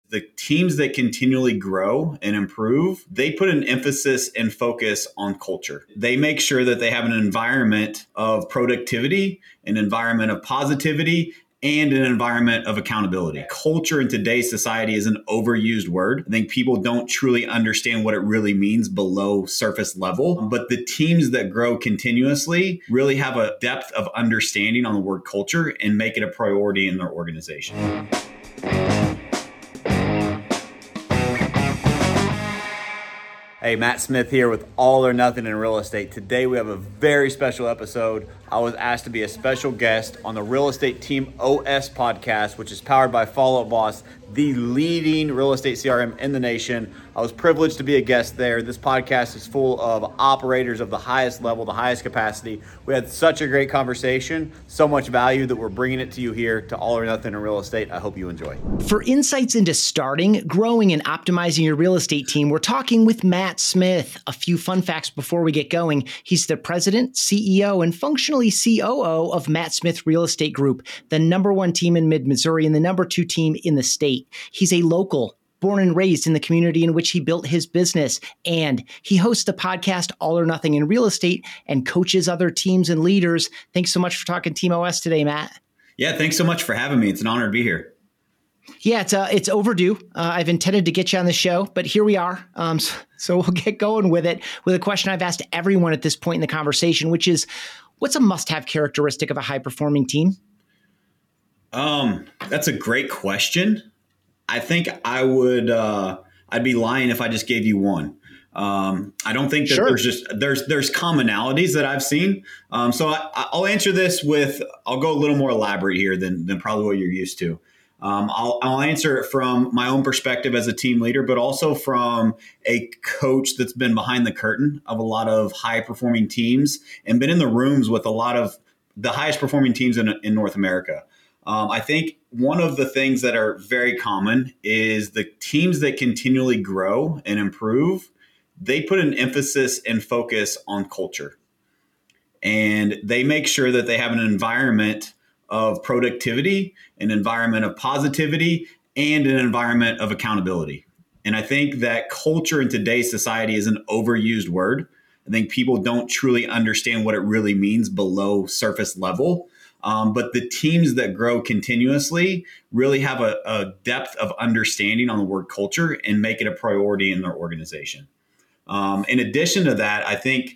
the teams that continually grow and improve, they put an emphasis and focus on culture. They make sure that they have an environment of productivity, an environment of positivity, and an environment of accountability. Culture in today's society is an overused word. I think people don't truly understand what it really means below surface level, but the teams that grow continuously really have a depth of understanding on the word culture and make it a priority in their organization. Hey, Matt Smith here with All or Nothing in Real Estate. Today we have a very special episode. I was asked to be a special guest on the Real Estate Team OS podcast, which is powered by Follow Up Boss, the leading real estate CRM in the nation. I was privileged to be a guest there. This podcast is full of operators of the highest level, the highest capacity. We had such a great conversation, so much value that we're bringing it to you here to All or Nothing in Real Estate. I hope you enjoy. For insights into starting, growing, and optimizing your real estate team, we're talking with Matt Smith. A few fun facts before we get going. He's the president, CEO, and functionally COO of Matt Smith Real Estate Group, the #1 team in Mid-Missouri and the #2 team in the state. He's a local, born and raised in the community in which he built his business, and he hosts the podcast All or Nothing in Real Estate and coaches other teams and leaders. Thanks so much for talking Team OS today, Matt. Yeah, thanks so much for having me. It's an honor to be here. Yeah, it's overdue. I've intended to get you on the show, but here we are. So we'll get going with it with a question I've asked everyone at this point in the conversation, which is, what's a must-have characteristic of a high-performing team? That's a great question. I think I'd be lying if I just gave you one. I don't think that there's commonalities that I've seen. So I'll answer this I'll go a little more elaborate here than probably what you're used to. I'll answer it from my own perspective as a team leader, but also from a coach that's been behind the curtain of a lot of high performing teams and been in the rooms with a lot of the highest performing teams in North America. I think one of the things that are very common is the teams that continually grow and improve, they put an emphasis and focus on culture. And they make sure that they have an environment of productivity, an environment of positivity, and an environment of accountability. And I think that culture in today's society is an overused word. I think people don't truly understand what it really means below surface level. But the teams that grow continuously really have a depth of understanding on the word culture and make it a priority in their organization. In addition to that, I think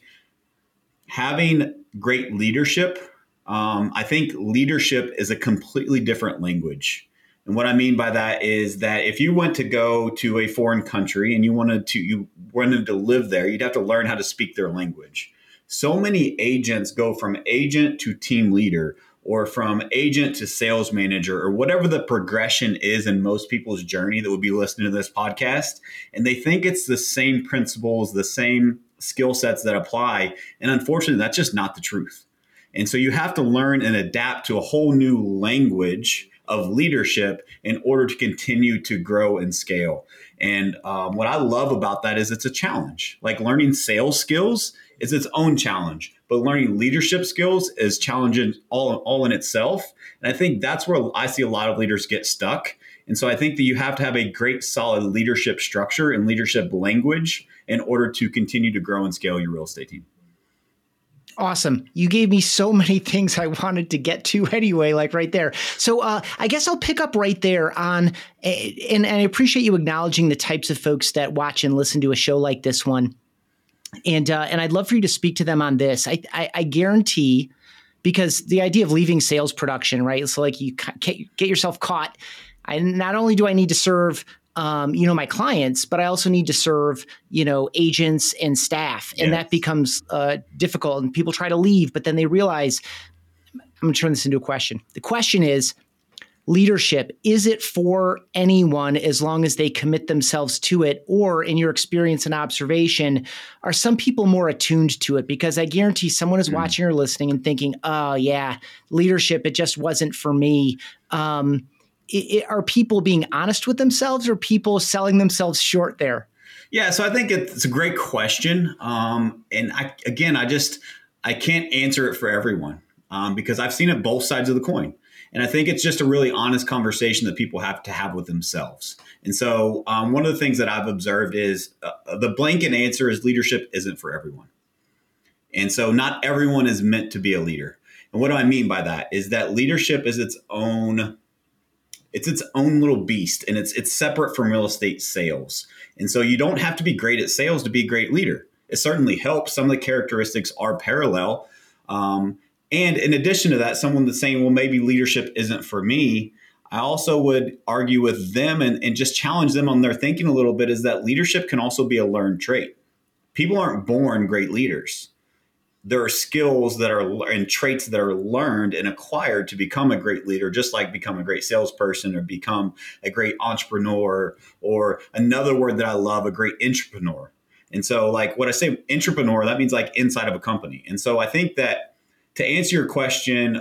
having great leadership, I think leadership is a completely different language. And what I mean by that is that if you went to go to a foreign country and you wanted to live there, you'd have to learn how to speak their language. So many agents go from agent to team leader, or from agent to sales manager, or whatever the progression is in most people's journey that would be listening to this podcast. And they think it's the same principles, the same skill sets that apply. And unfortunately, that's just not the truth. And so you have to learn and adapt to a whole new language of leadership in order to continue to grow and scale. And what I love about that is it's a challenge. Like learning sales skills is its own challenge, but learning leadership skills is challenging all in itself. And I think that's where I see a lot of leaders get stuck. And so I think that you have to have a great, solid leadership structure and leadership language in order to continue to grow and scale your real estate team. Awesome. You gave me so many things I wanted to get to anyway, like right there. So I guess I'll pick up right there on, and I appreciate you acknowledging the types of folks that watch and listen to a show like this one. And I'd love for you to speak to them on this. I guarantee, because the idea of leaving sales production, right? So like you get yourself caught. Not only do I need to serve my clients, but I also need to serve, agents and staff. And that becomes difficult, and people try to leave, but then they realize, I'm going to turn this into a question. The question is, leadership, is it for anyone as long as they commit themselves to it? Or in your experience and observation, are some people more attuned to it? Because I guarantee someone is watching or listening and thinking, oh yeah, leadership, it just wasn't for me. Are people being honest with themselves, or people selling themselves short there? Yeah, so I think it's a great question. And I can't answer it for everyone because I've seen it both sides of the coin. And I think it's just a really honest conversation that people have to have with themselves. And so one of the things that I've observed is the blanket answer is leadership isn't for everyone. And so not everyone is meant to be a leader. And what do I mean by that is that leadership is its own little beast, and it's separate from real estate sales. And so you don't have to be great at sales to be a great leader. It certainly helps. Some of the characteristics are parallel. And in addition to that, someone that's saying, well, maybe leadership isn't for me, I also would argue with them and just challenge them on their thinking a little bit, is that leadership can also be a learned trait. People aren't born great leaders. There are skills that are and traits that are learned and acquired to become a great leader, just like become a great salesperson or become a great entrepreneur, or another word that I love, a great entrepreneur. And so like when I say entrepreneur, that means like inside of a company. And so I think that to answer your question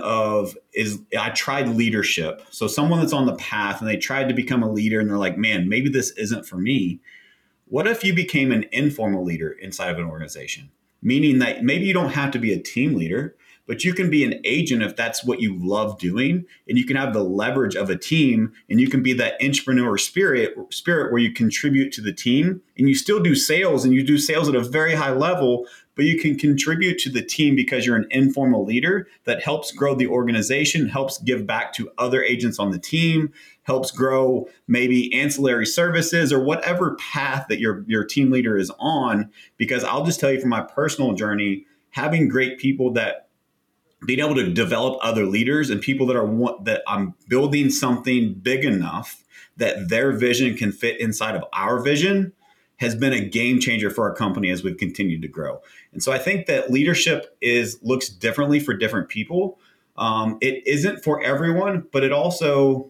I tried leadership. So someone that's on the path and they tried to become a leader and they're like, man, maybe this isn't for me. What if you became an informal leader inside of an organization? Meaning that maybe you don't have to be a team leader, but you can be an agent if that's what you love doing, and you can have the leverage of a team, and you can be that entrepreneur spirit where you contribute to the team, and you still do sales, and you do sales at a very high level, but you can contribute to the team because you're an informal leader that helps grow the organization, helps give back to other agents on the team, helps grow maybe ancillary services or whatever path that your team leader is on. Because I'll just tell you from my personal journey, having great people that being able to develop other leaders and people that I'm building something big enough that their vision can fit inside of our vision has been a game changer for our company as we've continued to grow. And so I think that leadership looks differently for different people. It isn't for everyone, but it also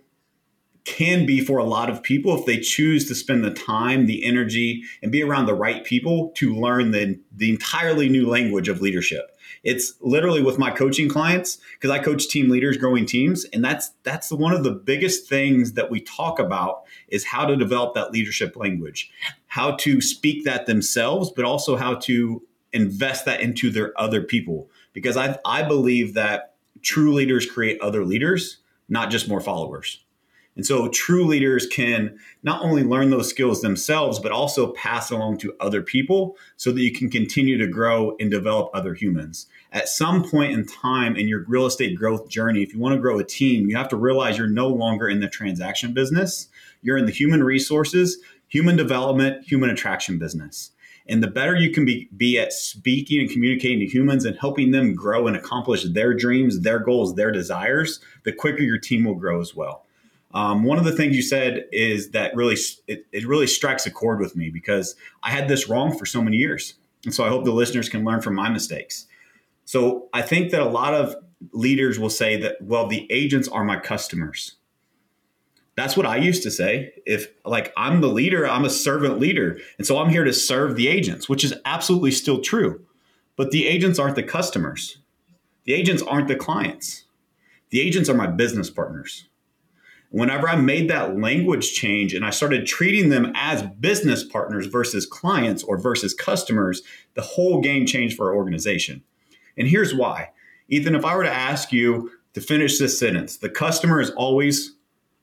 can be for a lot of people if they choose to spend the time, the energy, and be around the right people to learn the entirely new language of leadership. It's literally with my coaching clients, because I coach team leaders growing teams. And that's one of the biggest things that we talk about is how to develop that leadership language, how to speak that themselves, but also how to invest that into their other people. Because I believe that true leaders create other leaders, not just more followers. And so true leaders can not only learn those skills themselves, but also pass along to other people so that you can continue to grow and develop other humans. At some point in time in your real estate growth journey, if you want to grow a team, you have to realize you're no longer in the transaction business. You're in the human resources, human development, human attraction business. And the better you can be at speaking and communicating to humans and helping them grow and accomplish their dreams, their goals, their desires, the quicker your team will grow as well. One of the things you said is that it really strikes a chord with me because I had this wrong for so many years. And so I hope the listeners can learn from my mistakes. So I think that a lot of leaders will say that, well, the agents are my customers. That's what I used to say. If like I'm the leader, I'm a servant leader. And so I'm here to serve the agents, which is absolutely still true. But the agents aren't the customers. The agents aren't the clients. The agents are my business partners. Whenever I made that language change and I started treating them as business partners versus clients or versus customers, the whole game changed for our organization. And here's why. Ethan, if I were to ask you to finish this sentence, the customer is always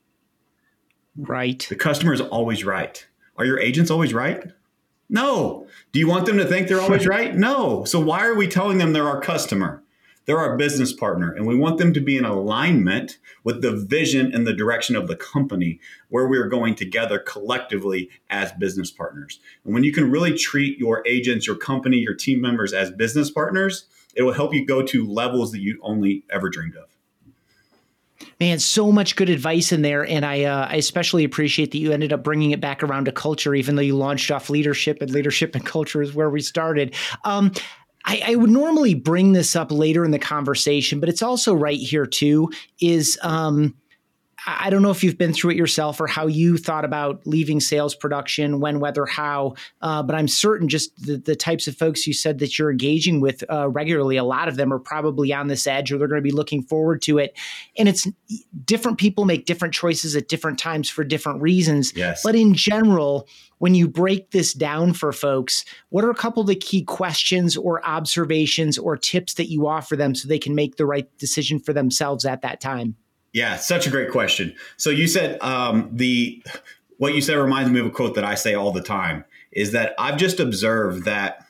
right. The customer is always right. Are your agents always right? No. Do you want them to think they're always right? No. So why are we telling them they're our customer? They're our business partner, and we want them to be in alignment with the vision and the direction of the company where we're going together collectively as business partners. And when you can really treat your agents, your company, your team members as business partners, it will help you go to levels that you only ever dreamed of. Man, so much good advice in there. And I especially appreciate that you ended up bringing it back around to culture, even though you launched off leadership and culture is where we started. I would normally bring this up later in the conversation, but it's also right here too, is I don't know if you've been through it yourself or how you thought about leaving sales production, when, whether, how, but I'm certain just the types of folks you said that you're engaging with regularly, a lot of them are probably on this edge or they're going to be looking forward to it. And it's different people make different choices at different times for different reasons. Yes. But in general, when you break this down for folks, what are a couple of the key questions or observations or tips that you offer them so they can make the right decision for themselves at that time? Yeah, such a great question. So you said what you said reminds me of a quote that I say all the time, is that I've just observed that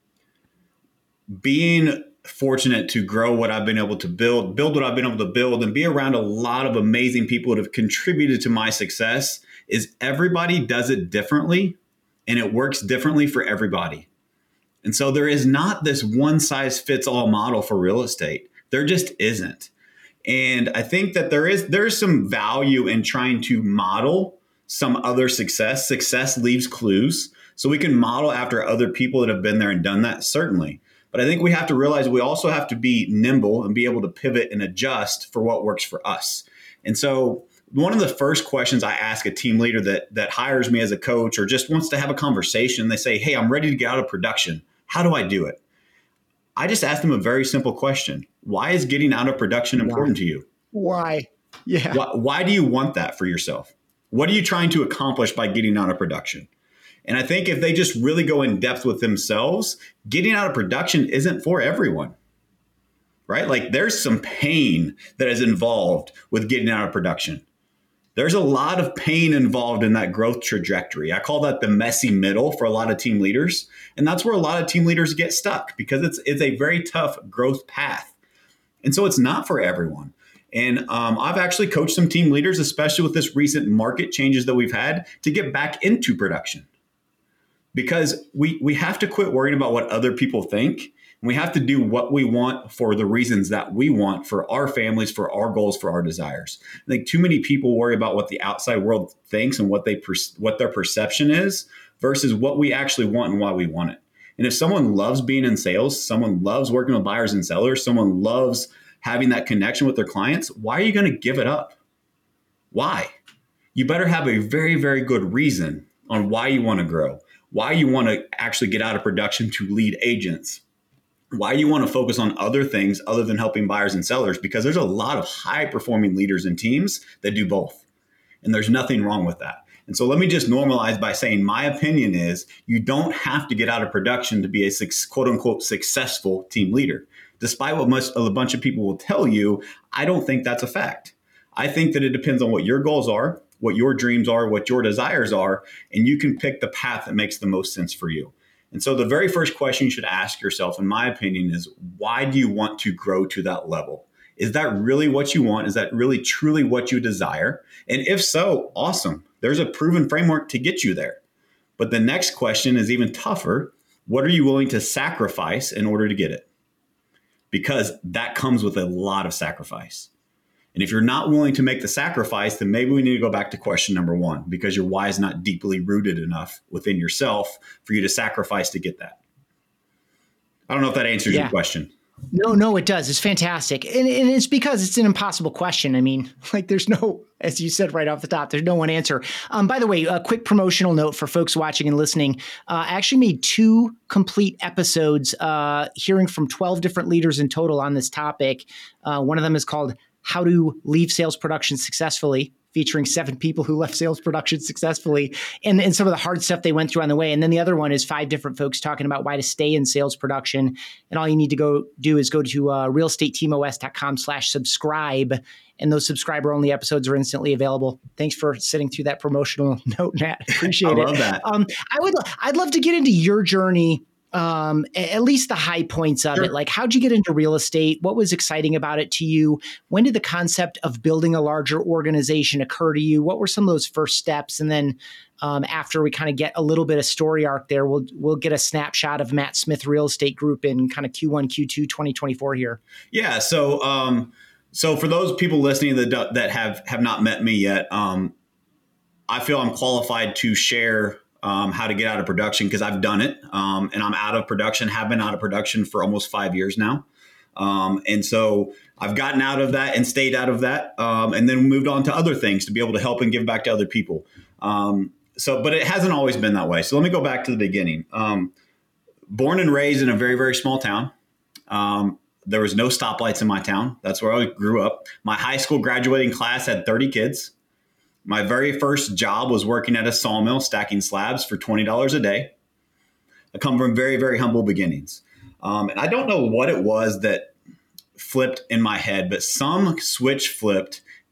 being fortunate to grow what I've been able to build what I've been able to build, and be around a lot of amazing people that have contributed to my success, is everybody does it differently and it works differently for everybody. And so there is not this one size fits all model for real estate. There just isn't. And I think that there's some value in trying to model some other success. Success leaves clues. So we can model after other people that have been there and done that, certainly. But I think we have to realize we also have to be nimble and be able to pivot and adjust for what works for us. And so one of the first questions I ask a team leader that hires me as a coach or just wants to have a conversation, they say, hey, I'm ready to get out of production. How do I do it? I just ask them a very simple question. Why is getting out of production important to you? Why? Yeah. Why do you want that for yourself? What are you trying to accomplish by getting out of production? And I think if they just really go in depth with themselves, getting out of production isn't for everyone, right? Like there's some pain that is involved with getting out of production. There's a lot of pain involved in that growth trajectory. I call that the messy middle for a lot of team leaders. And that's where a lot of team leaders get stuck because it's a very tough growth path. And so it's not for everyone. And I've actually coached some team leaders, especially with this recent market changes that we've had, to get back into production. Because we have to quit worrying about what other people think. We have to do what we want for the reasons that we want, for our families, for our goals, for our desires. I think too many people worry about what the outside world thinks and what their perception is versus what we actually want and why we want it. And if someone loves being in sales, someone loves working with buyers and sellers, someone loves having that connection with their clients, why are you going to give it up? Why? You better have a very, very good reason on why you want to grow, why you want to actually get out of production to lead agents, why you want to focus on other things other than helping buyers and sellers, because there's a lot of high performing leaders and teams that do both. And there's nothing wrong with that. And so let me just normalize by saying my opinion is you don't have to get out of production to be a quote unquote successful team leader. Despite what a bunch of people will tell you, I don't think that's a fact. I think that it depends on what your goals are, what your dreams are, what your desires are, and you can pick the path that makes the most sense for you. And so the very first question you should ask yourself, in my opinion, is why do you want to grow to that level? Is that really what you want? Is that really truly what you desire? And if so, awesome. There's a proven framework to get you there. But the next question is even tougher. What are you willing to sacrifice in order to get it? Because that comes with a lot of sacrifice. And if you're not willing to make the sacrifice, then maybe we need to go back to question number one, because your why is not deeply rooted enough within yourself for you to sacrifice to get that. I don't know if that answers your question. No, it does. It's fantastic. And it's because it's an impossible question. I mean, like there's no, as you said right off the top, there's no one answer. By the way, a quick promotional note for folks watching and listening. I actually made 2 complete episodes hearing from 12 different leaders in total on this topic. One of them is called How to Leave Sales Production Successfully, featuring 7 people who left sales production successfully and some of the hard stuff they went through on the way. And then the other one is 5 different folks talking about why to stay in sales production. And all you need to go do is go to realestateteamos.com/subscribe. And those subscriber only episodes are instantly available. Thanks for sitting through that promotional note, Matt. Appreciate it. I love that. I'd love to get into your journey. At least the high points of it. Like, how'd you get into real estate? What was exciting about it to you? When did the concept of building a larger organization occur to you? What were some of those first steps? And then after we kind of get a little bit of story arc there, we'll get a snapshot of Matt Smith Real Estate Group in kind of Q1, Q2, 2024 here. Yeah. So for those people listening that have not met me yet, I feel I'm qualified to share how to get out of production because I've done it. And I'm out of production, have been out of production for almost 5 years now. And so I've gotten out of that and stayed out of that. And then moved on to other things to be able to help and give back to other people. But it hasn't always been that way. So let me go back to the beginning. Born and raised in a very, very small town. There was no stoplights in my town. That's where I grew up. My high school graduating class had 30 kids. My very first job was working at a sawmill stacking slabs for $20 a day. I come from very, very humble beginnings. And I don't know what it was that flipped in my head, but some switch flipped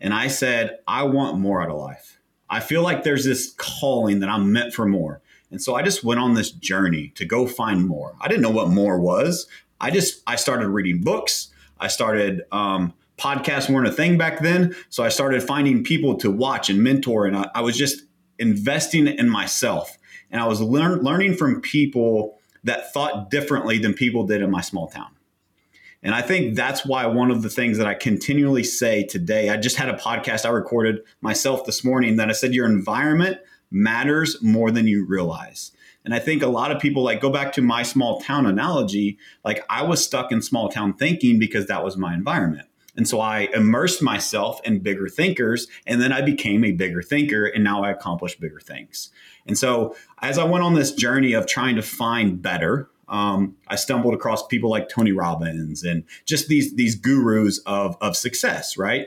And I said, I want more out of life. I feel like there's this calling that I'm meant for more. And so I just went on this journey to go find more. I didn't know what more was. I started reading books. I started, podcasts weren't a thing back then. So I started finding people to watch and mentor. And I was just investing in myself. And I was learning from people that thought differently than people did in my small town. And I think that's why one of the things that I continually say today, I just had a podcast I recorded myself this morning that I said, your environment matters more than you realize. And I think a lot of people, like, go back to my small town analogy, like I was stuck in small town thinking because that was my environment. And so I immersed myself in bigger thinkers, and then I became a bigger thinker, and now I accomplish bigger things. And so as I went on this journey of trying to find better, I stumbled across people like Tony Robbins and just these gurus of success, right?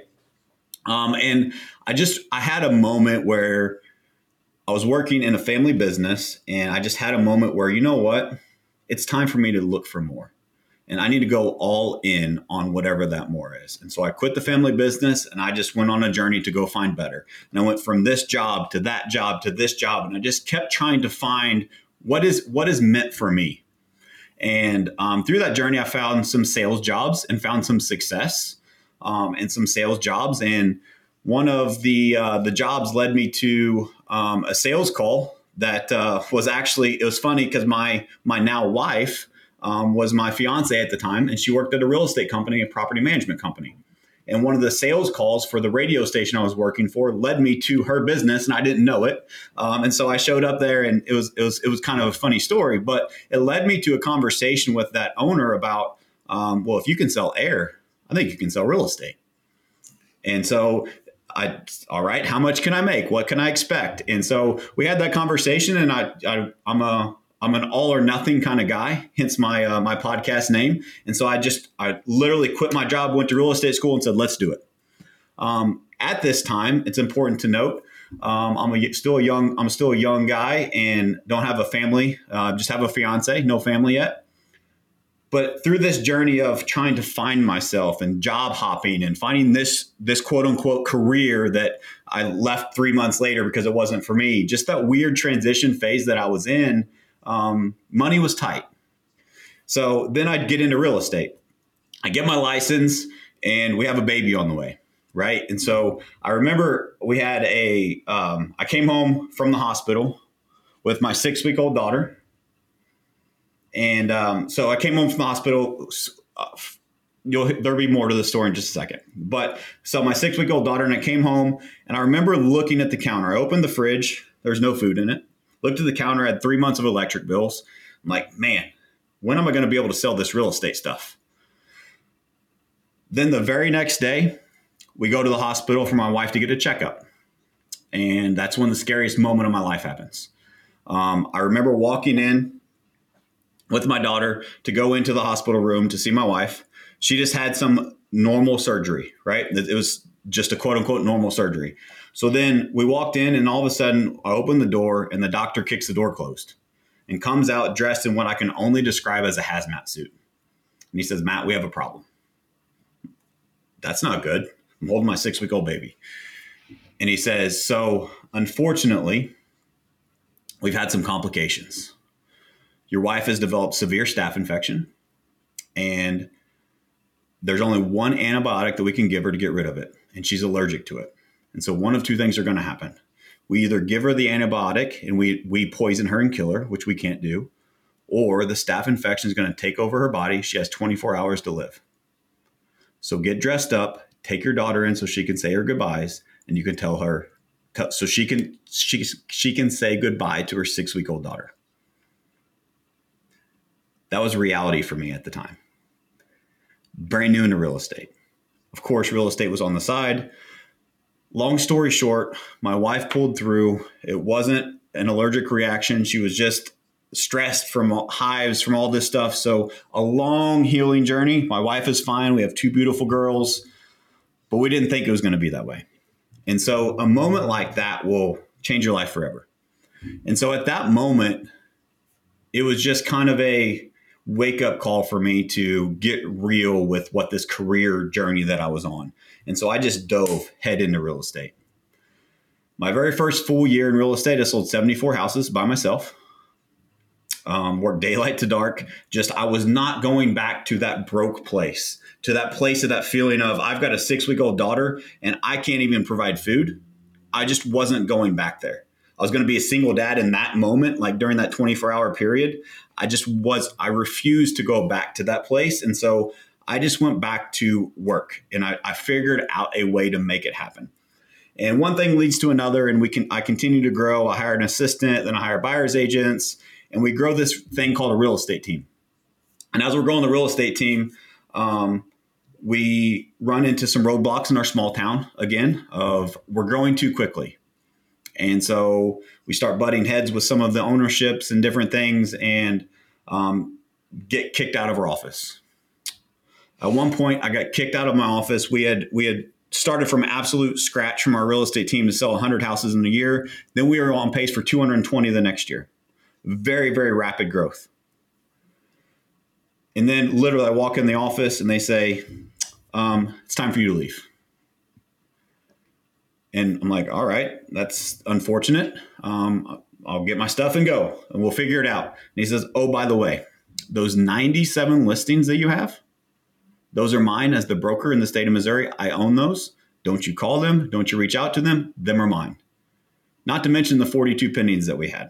And I had a moment where I was working in a family business, and I just had a moment where, you know what? It's time for me to look for more. And I need to go all in on whatever that more is. And so I quit the family business, and I just went on a journey to go find better. And I went from this job to that job to this job. And I just kept trying to find what is meant for me. And through that journey, I found some sales jobs and found some success in some sales jobs. And one of the jobs led me to a sales call that was actually, it was funny because my now wife was my fiance at the time, and she worked at a real estate company, a property management company. And one of the sales calls for the radio station I was working for led me to her business, and I didn't know it. And so I showed up there, and it was kind of a funny story, but it led me to a conversation with that owner about, well, if you can sell air, I think you can sell real estate. And so all right, how much can I make? What can I expect? And so we had that conversation, and I'm an all or nothing kind of guy, hence my my podcast name. And so I literally quit my job, went to real estate school, and said, let's do it. At this time, it's important to note, I'm still a young guy and don't have a family, just have a fiance, no family yet. But through this journey of trying to find myself and job hopping and finding this quote unquote career that I left 3 months later because it wasn't for me, just that weird transition phase that I was in, money was tight. So then I'd get into real estate. I get my license, and we have a baby on the way, right? And so I remember we had I came home from the hospital with my 6-week-old daughter. And so I came home from the hospital. There'll be more to the story in just a second. But so my 6-week-old daughter, and I came home, and I remember looking at the counter. I opened the fridge. There's no food in it. Looked at the counter, had 3 months of electric bills. I'm like, man, when am I going to be able to sell this real estate stuff? Then the very next day, we go to the hospital for my wife to get a checkup. And that's when the scariest moment of my life happens. I remember walking in with my daughter to go into the hospital room to see my wife. She just had some normal surgery, right? It was just a quote unquote normal surgery. So then we walked in, and all of a sudden I opened the door, and the doctor kicks the door closed and comes out dressed in what I can only describe as a hazmat suit. And he says, Matt, we have a problem. That's not good. I'm holding my 6-week-old baby. And he says, so unfortunately, we've had some complications. Your wife has developed severe staph infection, and there's only one antibiotic that we can give her to get rid of it, and she's allergic to it. And so one of two things are going to happen. We either give her the antibiotic and we poison her and kill her, which we can't do, or the staph infection is going to take over her body. She has 24 hours to live. So get dressed up, take your daughter in so she can say her goodbyes, and you can tell her, so she can say goodbye to her 6-week-old daughter. That was reality for me at the time. Brand new into real estate. Of course, real estate was on the side. Long story short, my wife pulled through. It wasn't an allergic reaction. She was just stressed from hives, from all this stuff. So a long healing journey. My wife is fine. We have 2 beautiful girls, but we didn't think it was going to be that way. And so a moment like that will change your life forever. And so at that moment, it was just kind of wake up call for me to get real with what this career journey that I was on. And so I just dove head into real estate. My very first full year in real estate, I sold 74 houses by myself. Worked daylight to dark. I was not going back to that broke place, to that place of that feeling of I've got a 6-week-old daughter and I can't even provide food. I just wasn't going back there. I was going to be a single dad in that moment, like during that 24-hour period. I refused to go back to that place. And so I just went back to work and I figured out a way to make it happen. And one thing leads to another, and I continue to grow. I hired an assistant, then I hired buyer's agents, and we grow this thing called a real estate team. And as we're growing the real estate team, we run into some roadblocks in our small town again of we're growing too quickly. And so we start butting heads with some of the ownerships and different things and get kicked out of our office. At one point, I got kicked out of my office. We had started from absolute scratch from our real estate team to sell 100 houses in a year. Then we were on pace for 220 the next year. Very, very rapid growth. And then literally I walk in the office and they say, it's time for you to leave. And I'm like, all right, that's unfortunate. I'll get my stuff and go and we'll figure it out. And he says, oh, by the way, those 97 listings that you have, those are mine as the broker in the state of Missouri. I own those. Don't you call them. Don't you reach out to them. Them are mine. Not to mention the 42 pendings that we had.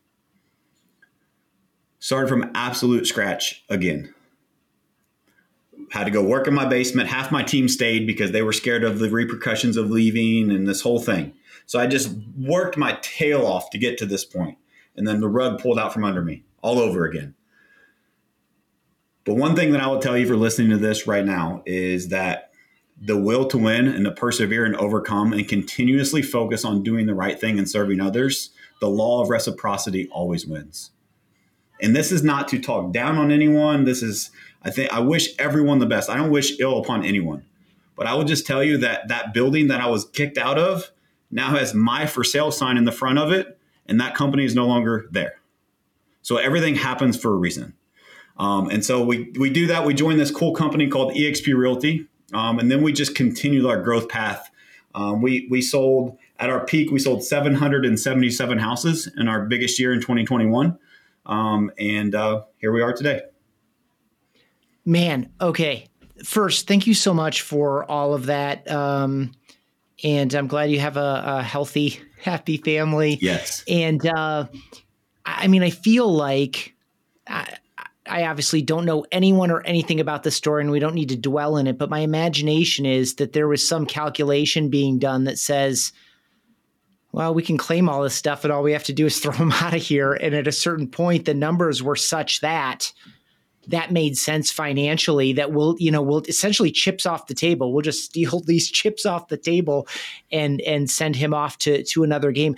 Started from absolute scratch again. Had to go work in my basement. Half my team stayed because they were scared of the repercussions of leaving and this whole thing. So I just worked my tail off to get to this point. And then the rug pulled out from under me all over again. But one thing that I will tell you for listening to this right now is that the will to win and to persevere and overcome and continuously focus on doing the right thing and serving others, the law of reciprocity always wins. And this is not to talk down on anyone. I wish everyone the best. I don't wish ill upon anyone. But I will just tell you that that building that I was kicked out of now has my for sale sign in the front of it, and that company is no longer there. So everything happens for a reason. And so we do that. We joined this cool company called eXp Realty. And then we just continued our growth path. We sold at our peak, we sold 777 houses in our biggest year in 2021. And here we are today. Man. Okay. First, thank you so much for all of that. And I'm glad you have a healthy, happy family. Yes. And I feel like I obviously don't know anyone or anything about the story, and we don't need to dwell in it, but my imagination is that there was some calculation being done that says, well, we can claim all this stuff and all we have to do is throw them out of here. And at a certain point, the numbers were such that made sense financially that we'll essentially chips off the table. We'll just steal these chips off the table and send him off to another game.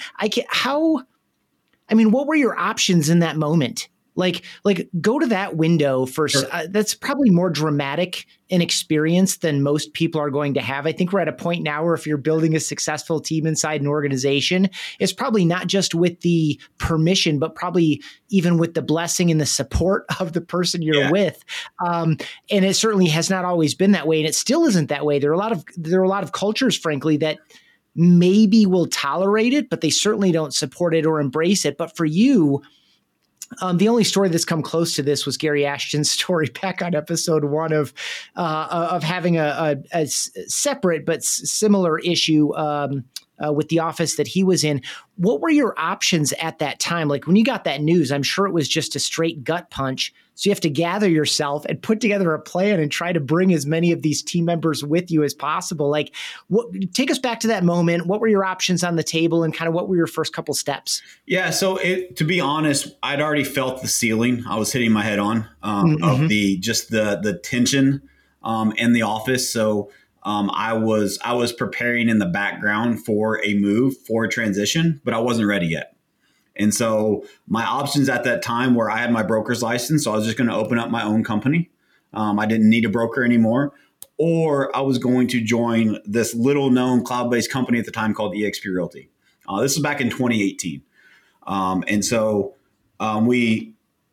What were your options in that moment? Like go to that window first. Sure. That's probably more dramatic an experience than most people are going to have. I think we're at a point now where if you're building a successful team inside an organization, it's probably not just with the permission, but probably even with the blessing and the support of the person you're with. And it certainly has not always been that way. And it still isn't that way. There are a lot of cultures, frankly, that maybe will tolerate it, but they certainly don't support it or embrace it. But for you, the only story that's come close to this was Gary Ashton's story back on episode 1 of having a separate but similar issue with the office that he was in. What were your options at that time? Like when you got that news, I'm sure it was just a straight gut punch. So you have to gather yourself and put together a plan and try to bring as many of these team members with you as possible. Take us back to that moment. What were your options on the table and kind of what were your first couple steps? Yeah. So to be honest, I'd already felt the ceiling I was hitting my head on of the tension in the office. So I was preparing in the background for a move, for a transition, but I wasn't ready yet. And so my options at that time were I had my broker's license, so I was just going to open up my own company. I didn't need a broker anymore. Or I was going to join this little known cloud-based company at the time called eXp Realty. This was back in 2018. And so we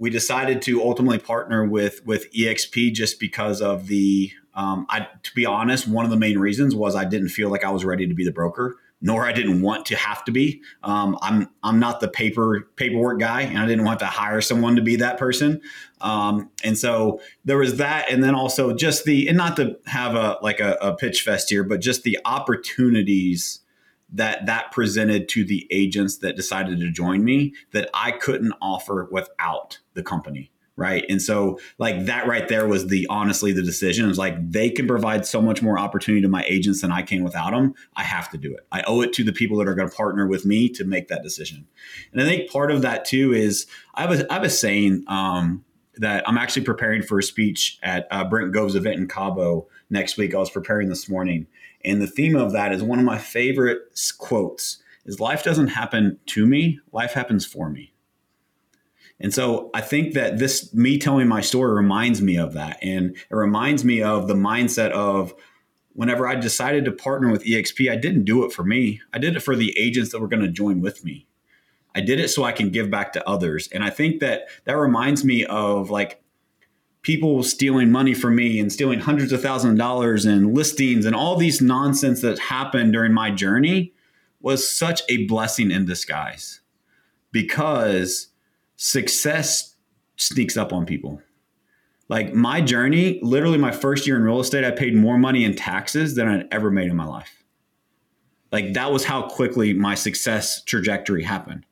we decided to ultimately partner with EXP just because of the, to be honest, one of the main reasons was I didn't feel like I was ready to be the broker, nor I didn't want to have to be. I'm not the paperwork guy, and I didn't want to hire someone to be that person. And so there was that, and then also just and not to have a pitch fest here, but just the opportunities that presented to the agents that decided to join me that I couldn't offer without the company. Right. And so like that right there was honestly the decision. It was like, they can provide so much more opportunity to my agents than I can without them. I have to do it. I owe it to the people that are going to partner with me to make that decision. And I think part of that too is I have a saying that I'm actually preparing for a speech at Brent Gove's event in Cabo next week. I was preparing this morning. And the theme of that is one of my favorite quotes is, life doesn't happen to me, life happens for me. And so I think that me telling my story reminds me of that. And it reminds me of the mindset of whenever I decided to partner with EXP, I didn't do it for me. I did it for the agents that were going to join with me. I did it so I can give back to others. And I think that reminds me of like people stealing money from me and stealing hundreds of thousands of dollars and listings and all these nonsense that happened during my journey was such a blessing in disguise, because success sneaks up on people. Like my journey, literally my first year in real estate, I paid more money in taxes than I'd ever made in my life. Like that was how quickly my success trajectory happened.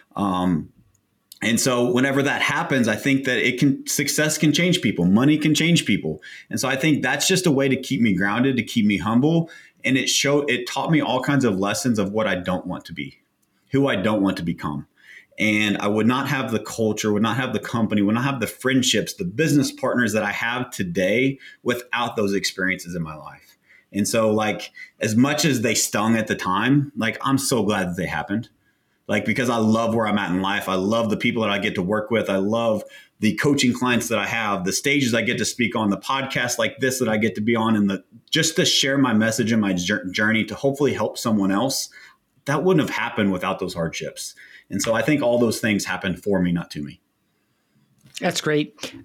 And so whenever that happens, I think that success can change people. Money can change people. And so I think that's just a way to keep me grounded, to keep me humble. And it taught me all kinds of lessons of what I don't want to be, who I don't want to become. And I would not have the culture, would not have the company, would not have the friendships, the business partners that I have today without those experiences in my life. And so like, as much as they stung at the time, like I'm so glad that they happened. Like, because I love where I'm at in life. I love the people that I get to work with. I love the coaching clients that I have, the stages I get to speak on, the podcasts like this that I get to be on, and just to share my message and my journey to hopefully help someone else. That wouldn't have happened without those hardships. And so I think all those things happened for me, not to me. That's great.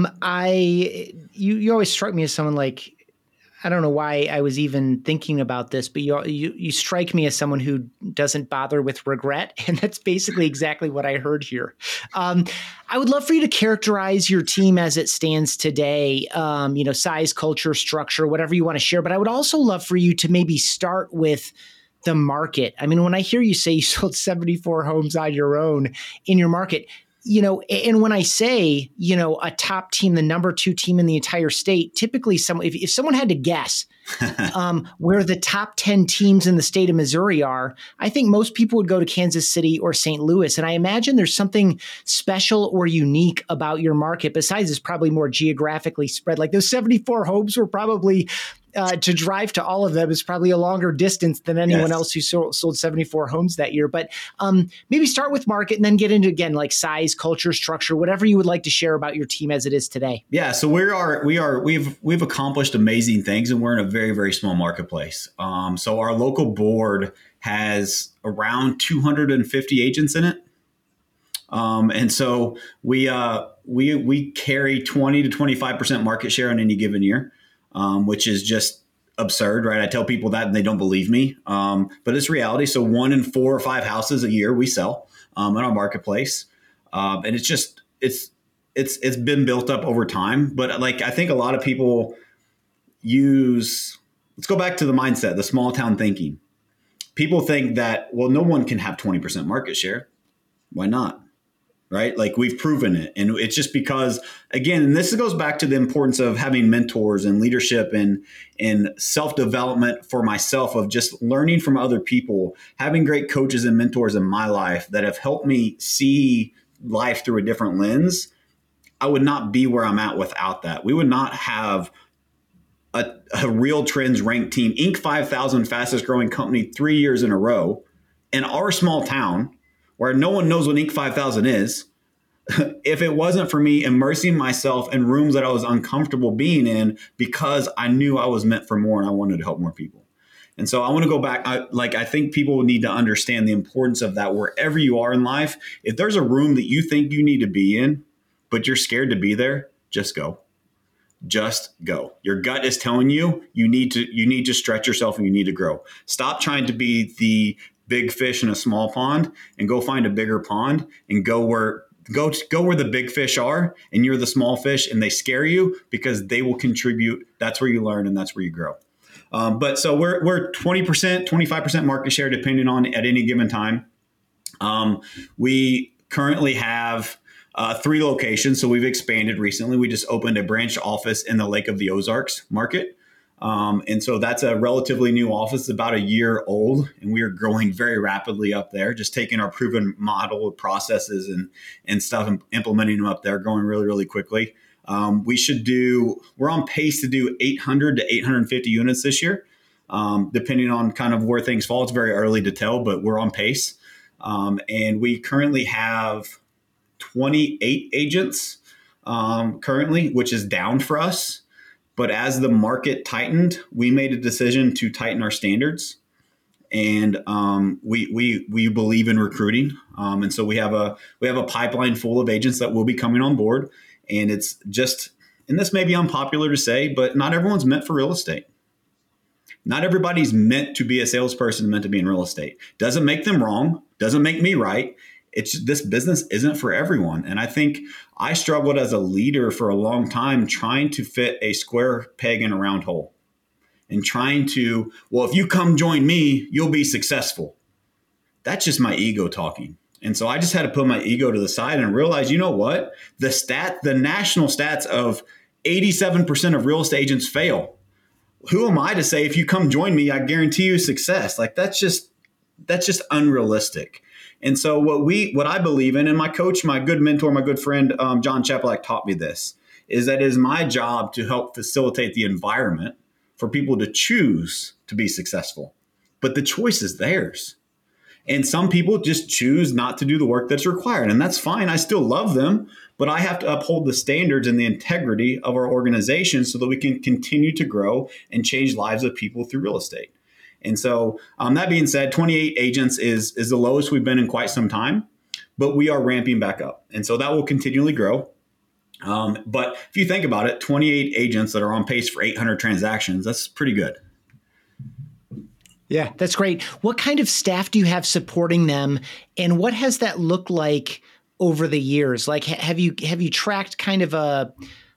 You always struck me as someone like, I don't know why I was even thinking about this, but you strike me as someone who doesn't bother with regret. And that's basically exactly what I heard here. I would love for you to characterize your team as it stands today, size, culture, structure, whatever you want to share. But I would also love for you to maybe start with the market. I mean, when I hear you say you sold 74 homes on your own in your market, and when I say, a top team, the number 2 team in the entire state, typically if someone had to guess where the top 10 teams in the state of Missouri are, I think most people would go to Kansas City or St. Louis. And I imagine there's something special or unique about your market. Besides, it's probably more geographically spread. Like those 74 homes were probably to drive to all of them is probably a longer distance than anyone else who sold 74 homes that year. But maybe start with market and then get into, again, like size, culture, structure, whatever you would like to share about your team as it is today. Yeah. So we've accomplished amazing things, and we're in a very, very small marketplace. So our local board has around 250 agents in it. And so we carry 20 to 25% market share on any given year. Which is just absurd, right? I tell people that and they don't believe me, but it's reality. So 1 in 4 or 5 houses a year we sell in our marketplace, and it's been built up over time. But like I think a lot of people let's go back to the mindset, the small town thinking. People think that, well, no one can have 20% market share. Why not? Right? Like we've proven it. And it's just because, again, and this goes back to the importance of having mentors and leadership and self-development for myself, of just learning from other people, having great coaches and mentors in my life that have helped me see life through a different lens. I would not be where I'm at without that. We would not have a Real Trends ranked team, Inc. 5000 fastest growing company 3 years in a row in our small town, where no one knows what Inc. 5000 is, if it wasn't for me immersing myself in rooms that I was uncomfortable being in, because I knew I was meant for more and I wanted to help more people. And so I want to go back. I think people need to understand the importance of that wherever you are in life. If there's a room that you think you need to be in, but you're scared to be there, just go. Just go. Your gut is telling you you need to stretch yourself and you need to grow. Stop trying to be the big fish in a small pond and go find a bigger pond and go where the big fish are and you're the small fish and they scare you because they will contribute. That's where you learn and that's where you grow. But so we're 20%, 25% market share depending on at any given time. We currently have 3 locations. So we've expanded recently. We just opened a branch office in the Lake of the Ozarks market. And so that's a relatively new office, about a year old, and we are growing very rapidly up there, just taking our proven model of processes and stuff and implementing them up there, growing really, really quickly. We're on pace to do 800 to 850 units this year, depending on kind of where things fall. It's very early to tell, but we're on pace. And we currently have 28 agents currently, which is down for us. But as the market tightened, we made a decision to tighten our standards, and we believe in recruiting, and so we have a pipeline full of agents that will be coming on board. And it's just, and this may be unpopular to say, but not everyone's meant for real estate. Not everybody's meant to be a salesperson, meant to be in real estate. Doesn't make them wrong. Doesn't make me right. It's just, this business isn't for everyone. And I think I struggled as a leader for a long time trying to fit a square peg in a round hole and trying to, well, if you come join me, you'll be successful. That's just my ego talking. And so I just had to put my ego to the side and realize, you know what? The national stats of 87% of real estate agents fail. Who am I to say, if you come join me, I guarantee you success? Like that's just unrealistic. And so what I believe in, and my coach, my good mentor, my good friend, John Chapelak taught me this, is that it is my job to help facilitate the environment for people to choose to be successful. But the choice is theirs. And some people just choose not to do the work that's required. And that's fine. I still love them, but I have to uphold the standards and the integrity of our organization so that we can continue to grow and change lives of people through real estate. And so that being said, 28 agents is the lowest we've been in quite some time, but we are ramping back up. And so that will continually grow. But if you think about it, 28 agents that are on pace for 800 transactions, that's pretty good. Yeah, that's great. What kind of staff do you have supporting them? And what has that looked like over the years? Like, have you tracked kind of a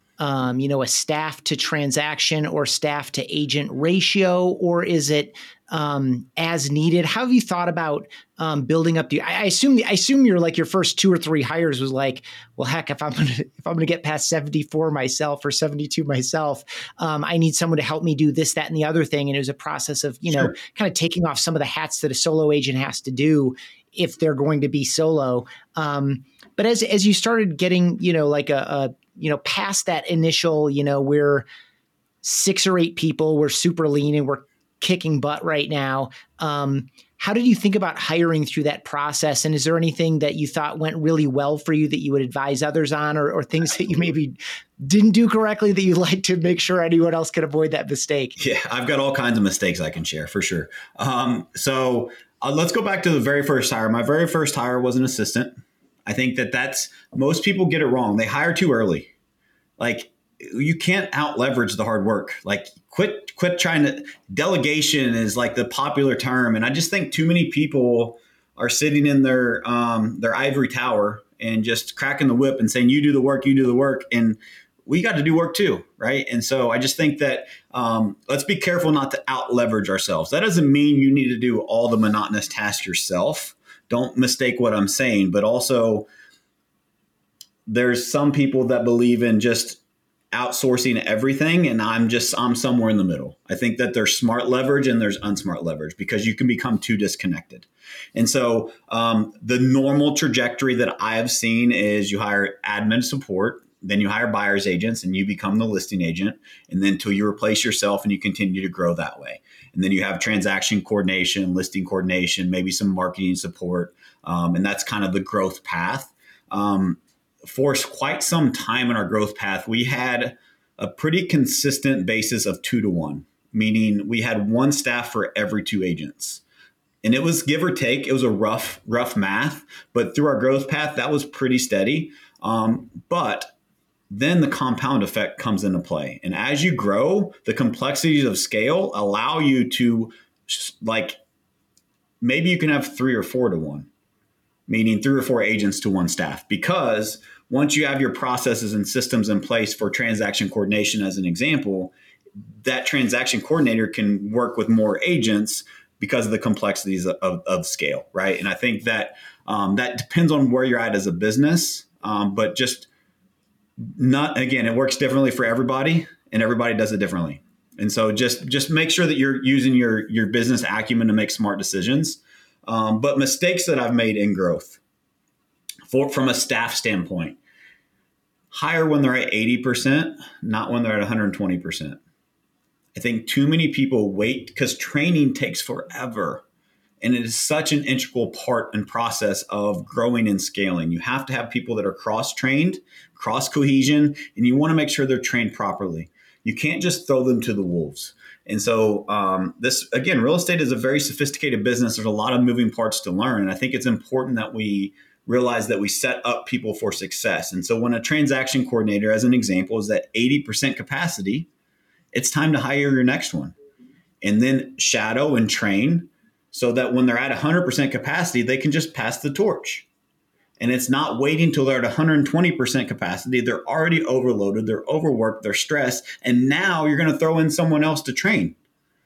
staff to transaction or staff to agent ratio, or is it as needed? How have you thought about building up? I assume you're like your first 2 or 3 hires was like, well, heck, if I'm gonna get past 74 myself or 72 myself, I need someone to help me do this, that, and the other thing. And it was a process of kind of taking off some of the hats that a solo agent has to do if they're going to be solo. But as you started getting, past that initial, we're 6 or 8 people, we're super lean and we're kicking butt right now. How did you think about hiring through that process? And is there anything that you thought went really well for you that you would advise others on, or things that you maybe didn't do correctly that you'd like to make sure anyone else can avoid that mistake? Yeah, I've got all kinds of mistakes I can share for sure. So let's go back to the very first hire. My very first hire was an assistant. I think that's most people get it wrong. They hire too early. Like, you can't out leverage the hard work. Like, quit trying to, delegation is like the popular term. And I just think too many people are sitting in their ivory tower and just cracking the whip and saying, you do the work. And we got to do work too. Right. And so I just think that let's be careful not to out leverage ourselves. That doesn't mean you need to do all the monotonous tasks yourself. Don't mistake what I'm saying, but also there's some people that believe in just outsourcing everything. And I'm somewhere in the middle. I think that there's smart leverage and there's unsmart leverage because you can become too disconnected. And so the normal trajectory that I have seen is you hire admin support, then you hire buyer's agents and you become the listing agent. And then until you replace yourself and you continue to grow that way. And then you have transaction coordination, listing coordination, maybe some marketing support. And that's kind of the growth path. For quite some time in our growth path, we had a pretty consistent basis of 2 to 1, meaning we had 1 staff for every 2 agents. And it was give or take. It was a rough math, but through our growth path, that was pretty steady. But then the compound effect comes into play. And as you grow, the complexities of scale allow you to, like, maybe you can have 3 or 4 to 1, meaning 3 or 4 agents to 1 staff, because once you have your processes and systems in place for transaction coordination, as an example, that transaction coordinator can work with more agents because of the complexities of scale, right? And I think that that depends on where you're at as a business, but just not, again, it works differently for everybody, and everybody does it differently. And so just make sure that you're using your business acumen to make smart decisions. But mistakes that I've made in growth from a staff standpoint, hire when they're at 80%, not when they're at 120%. I think too many people wait because training takes forever. And it is such an integral part and process of growing and scaling. You have to have people that are cross-trained, cross-cohesion, and you want to make sure they're trained properly. You can't just throw them to the wolves. And so this, again, real estate is a very sophisticated business. There's a lot of moving parts to learn. And I think it's important that we realize that we set up people for success. And so when a transaction coordinator, as an example, is at 80% capacity, it's time to hire your next one. And then shadow and train so that when they're at 100% capacity, they can just pass the torch. And it's not waiting until they're at 120% capacity. They're already overloaded, they're overworked, they're stressed, and now you're going to throw in someone else to train.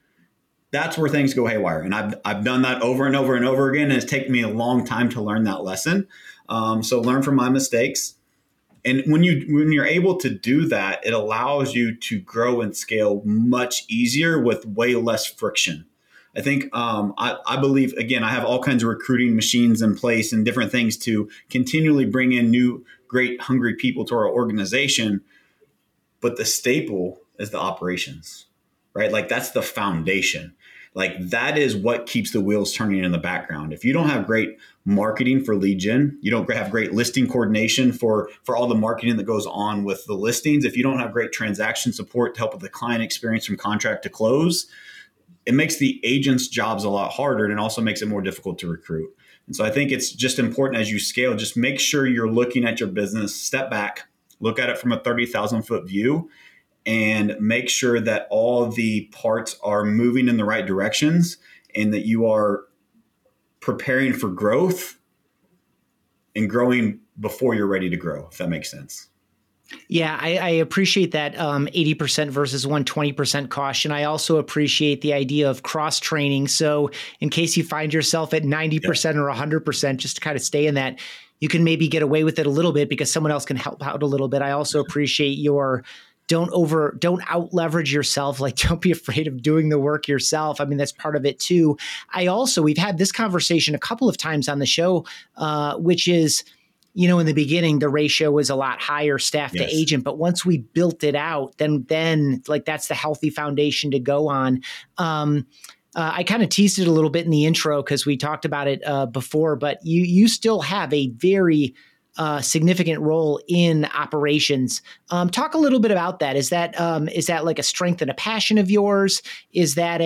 That's where things go haywire. And I've done that over and over and over again, and it's taken me a long time to learn that lesson. So learn from my mistakes. And when you're able to do that, it allows you to grow and scale much easier with way less friction. I think I believe, again, I have all kinds of recruiting machines in place and different things to continually bring in new, great, hungry people to our organization. But the staple is the operations, right? Like that's the foundation. Like that is what keeps the wheels turning in the background. If you don't have great marketing for lead gen, you don't have great listing coordination for all the marketing that goes on with the listings. If you don't have great transaction support to help with the client experience from contract to close, it makes the agent's jobs a lot harder, and it also makes it more difficult to recruit. And so I think it's just important as you scale, just make sure you're looking at your business, step back, look at it from a 30,000 foot view, and make sure that all the parts are moving in the right directions and that you are preparing for growth and growing before you're ready to grow, if that makes sense. Yeah, I appreciate that 80% versus 120% caution. I also appreciate the idea of cross training. So in case you find yourself at 90% or 100%, just to kind of stay in that, you can maybe get away with it a little bit because someone else can help out a little bit. I also appreciate your don't out leverage yourself. Like, don't be afraid of doing the work yourself. I mean, that's part of it too. We've had this conversation a couple of times on the show, which is, in the beginning, the ratio was a lot higher staff to agent, but once we built it out, then like that's the healthy foundation to go on. I kind of teased it a little bit in the intro because we talked about it before, but you still have a very significant role in operations. Talk a little bit about that. Is that like a strength and a passion of yours? Is that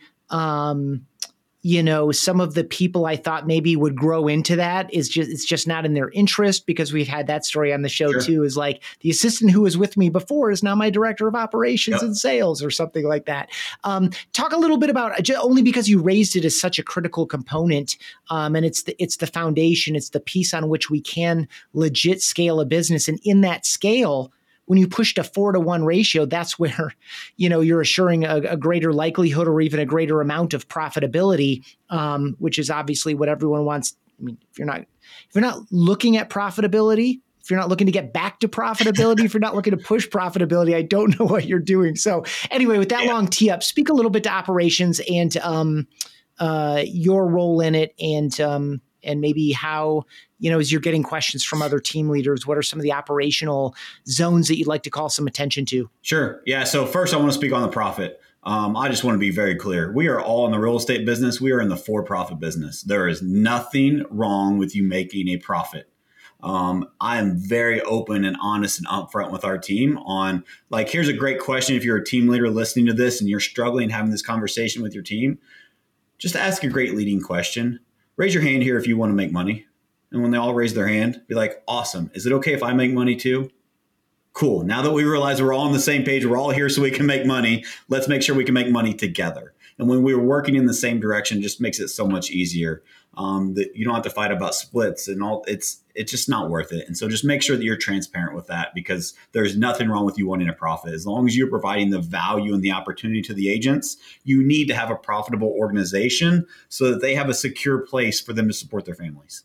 some of the people I thought maybe would grow into that it's just not in their interest, because we've had that story on the show too, is like the assistant who was with me before is now my director of operations and sales or something like that. Talk a little bit about, only because you raised it as such a critical component. And it's the foundation, it's the piece on which we can legit scale a business. And in that scale, when you push to 4-to-1 ratio, that's where, you're assuring a greater likelihood or even a greater amount of profitability, which is obviously what everyone wants. I mean, if you're not looking at profitability, if you're not looking to get back to profitability, if you're not looking to push profitability, I don't know what you're doing. So anyway, with that long tee up, speak a little bit to operations and your role in it, and maybe how, as you're getting questions from other team leaders, what are some of the operational zones that you'd like to call some attention to? Sure. Yeah. So first I want to speak on the profit. I just want to be very clear. We are all in the real estate business. We are in the for-profit business. There is nothing wrong with you making a profit. I am very open and honest and upfront with our team on, like, here's a great question. If you're a team leader listening to this and you're struggling having this conversation with your team, just ask a great leading question. Raise your hand here if you want to make money. And when they all raise their hand, be like, awesome. Is it okay if I make money too? Cool. Now that we realize we're all on the same page, we're all here so we can make money. Let's make sure we can make money together. And when we were working in the same direction, it just makes it so much easier. That you don't have to fight about splits and all. It's just not worth it. And so just make sure that you're transparent with that, because there's nothing wrong with you wanting a profit. As long as you're providing the value and the opportunity to the agents, you need to have a profitable organization so that they have a secure place for them to support their families.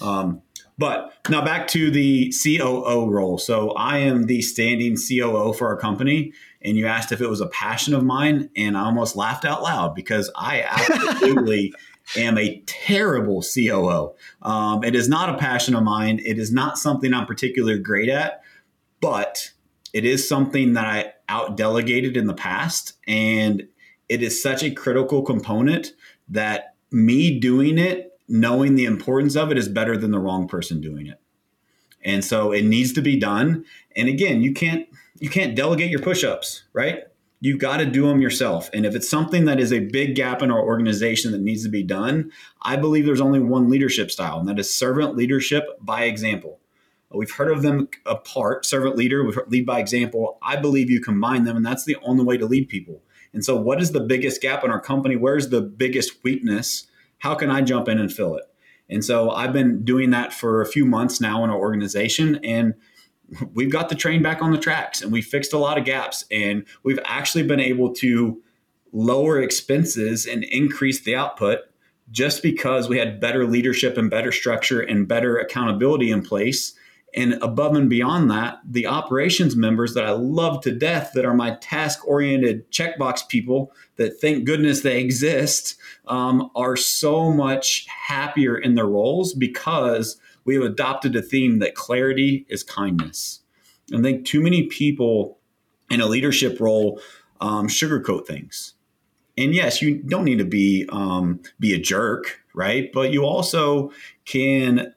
But now back to the COO role. So I am the standing COO for our company. And you asked if it was a passion of mine, and I almost laughed out loud because I absolutely am a terrible COO. It is not a passion of mine. It is not something I'm particularly great at, but it is something that I out-delegated in the past. And it is such a critical component that me doing it, knowing the importance of it, is better than the wrong person doing it. And so it needs to be done. And again, you can't delegate your push-ups, right? You've got to do them yourself. And if it's something that is a big gap in our organization that needs to be done, I believe there's only one leadership style, and that is servant leadership by example. We've heard of them apart, servant leader, we've heard lead by example. I believe you combine them, and that's the only way to lead people. And so what is the biggest gap in our company? Where's the biggest weakness? How can I jump in and fill it? And so I've been doing that for a few months now in our organization, and we've got the train back on the tracks, and we fixed a lot of gaps, and we've actually been able to lower expenses and increase the output just because we had better leadership and better structure and better accountability in place. And above and beyond that, the operations members that I love to death, that are my task-oriented checkbox people that thank goodness they exist, are so much happier in their roles because we have adopted a theme that clarity is kindness. I think too many people in a leadership role sugarcoat things. And yes, you don't need to be a jerk, right? But you also can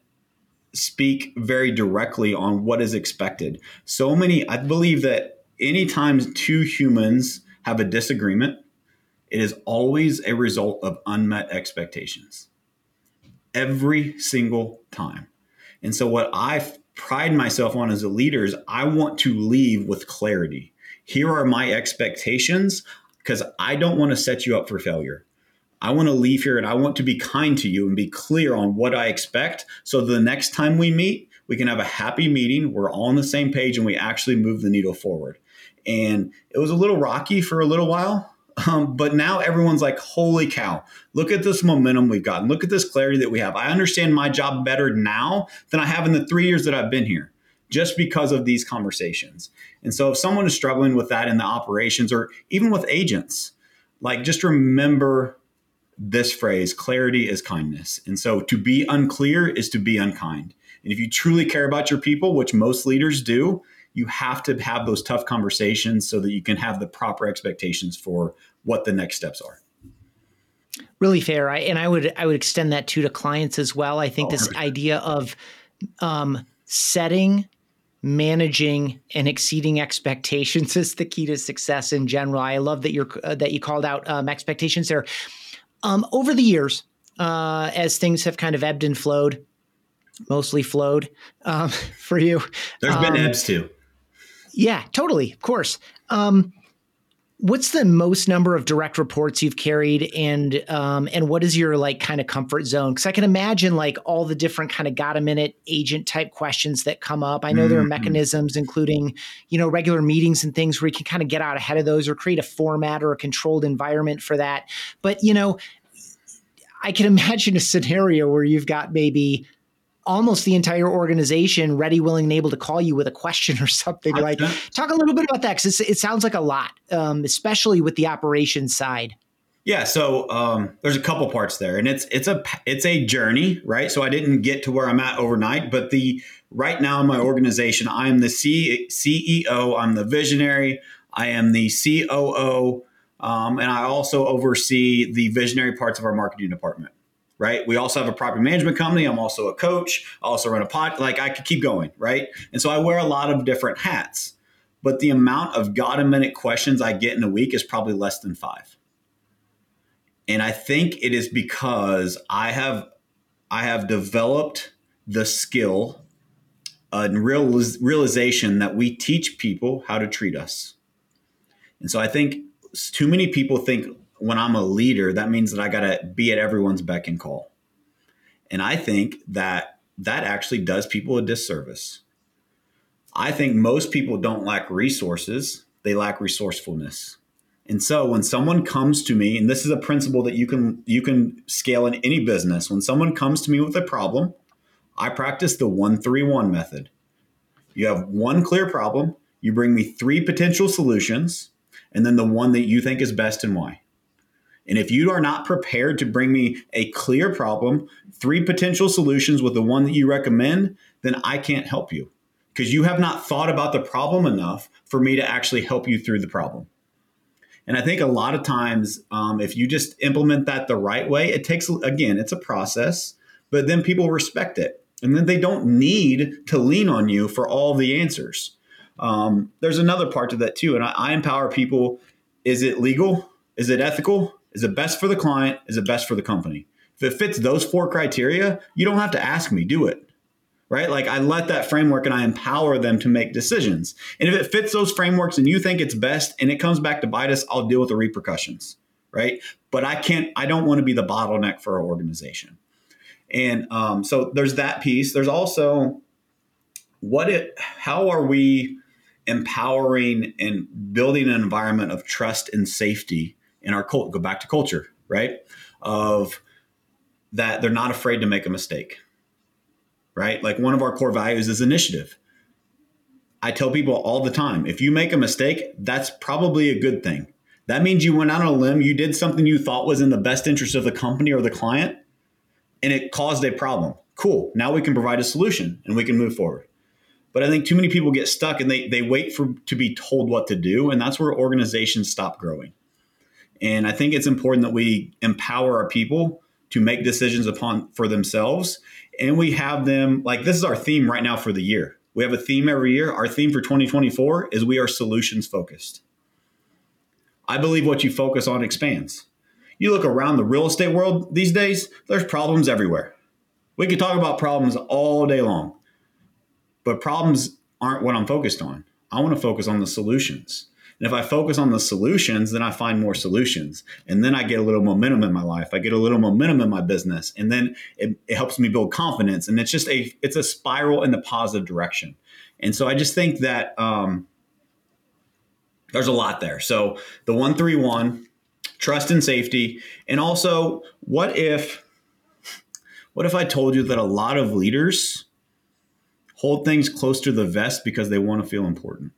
speak very directly on what is expected. I believe that anytime two humans have a disagreement, it is always a result of unmet expectations. Every single time. And so what I pride myself on as a leader is I want to leave with clarity. Here are my expectations, because I don't want to set you up for failure. I want to leave here and I want to be kind to you and be clear on what I expect, so the next time we meet, we can have a happy meeting. We're all on the same page and we actually move the needle forward. And it was a little rocky for a little while, but now everyone's like, holy cow, look at this momentum we've gotten. Look at this clarity that we have. I understand my job better now than I have in the 3 years that I've been here, just because of these conversations. And so if someone is struggling with that in the operations or even with agents, like, just remember this phrase: clarity is kindness. And so to be unclear is to be unkind. And if you truly care about your people, which most leaders do, you have to have those tough conversations so that you can have the proper expectations for what the next steps are. Really fair. I would extend that to clients as well. I think this idea of setting, managing, and exceeding expectations is the key to success in general. I love that you called out expectations there. Over the years, as things have kind of ebbed and flowed, mostly flowed for you. There's been ebbs too. Yeah, totally. Of course. What's the most number of direct reports you've carried, and what is your kind of comfort zone? Because I can imagine all the different kind of got-a-minute agent type questions that come up. I know there are mechanisms, including regular meetings and things where you can kind of get out ahead of those or create a format or a controlled environment for that. But I can imagine a scenario where you've got maybe almost the entire organization ready, willing, and able to call you with a question or something. Talk a little bit about that, because it sounds like a lot, especially with the operations side. Yeah. So there's a couple parts there, and it's a journey, right? So I didn't get to where I'm at overnight, but right now in my organization, I am the CEO, I'm the visionary, I am the COO, and I also oversee the visionary parts of our marketing department. Right. We also have a property management company. I'm also a coach. I also run a pod. I could keep going. Right. And so I wear a lot of different hats, but the amount of got-a-minute questions I get in a week is probably less than 5. And I think it is because I have developed the skill and realization that we teach people how to treat us. And so I think too many people think when I'm a leader, that means that I got to be at everyone's beck and call. And I think that actually does people a disservice. I think most people don't lack resources. They lack resourcefulness. And so when someone comes to me, and this is a principle that you can scale in any business, when someone comes to me with a problem, I practice the 1-3-1 method. You have one clear problem, you bring me 3 potential solutions, and then the one that you think is best and why. And if you are not prepared to bring me a clear problem, 3 potential solutions with the one that you recommend, then I can't help you because you have not thought about the problem enough for me to actually help you through the problem. And I think a lot of times, if you just implement that the right way, it takes, again, it's a process, but then people respect it. And then they don't need to lean on you for all the answers. There's another part to that too. And I empower people. Is it legal? Is it ethical? Is it best for the client? Is it best for the company? If it fits those 4 criteria, you don't have to ask me, do it. Right? Like I let that framework and I empower them to make decisions. And if it fits those frameworks and you think it's best and it comes back to bite us, I'll deal with the repercussions. Right? But I don't want to be the bottleneck for our organization. And so there's that piece. There's also how are we empowering and building an environment of trust and safety in our culture? Go back to culture, right? Of that they're not afraid to make a mistake. Right? Like one of our core values is initiative. I tell people all the time, if you make a mistake, that's probably a good thing. That means you went out on a limb, you did something you thought was in the best interest of the company or the client, and it caused a problem. Cool. Now we can provide a solution and we can move forward. But I think too many people get stuck and they wait to be told what to do. And that's where organizations stop growing. And I think it's important that we empower our people to make decisions for themselves. And we have them, like this is our theme right now for the year. We have a theme every year. Our theme for 2024 is we are solutions focused. I believe what you focus on expands. You look around the real estate world these days, there's problems everywhere. We could talk about problems all day long, but problems aren't what I'm focused on. I want to focus on the solutions. And if I focus on the solutions, then I find more solutions. And then I get a little momentum in my life. I get a little momentum in my business. And then it helps me build confidence. And it's just it's a spiral in the positive direction. And so I just think that there's a lot there. So the 1-3-1, trust and safety. And also, what if I told you that a lot of leaders hold things close to the vest because they want to feel important?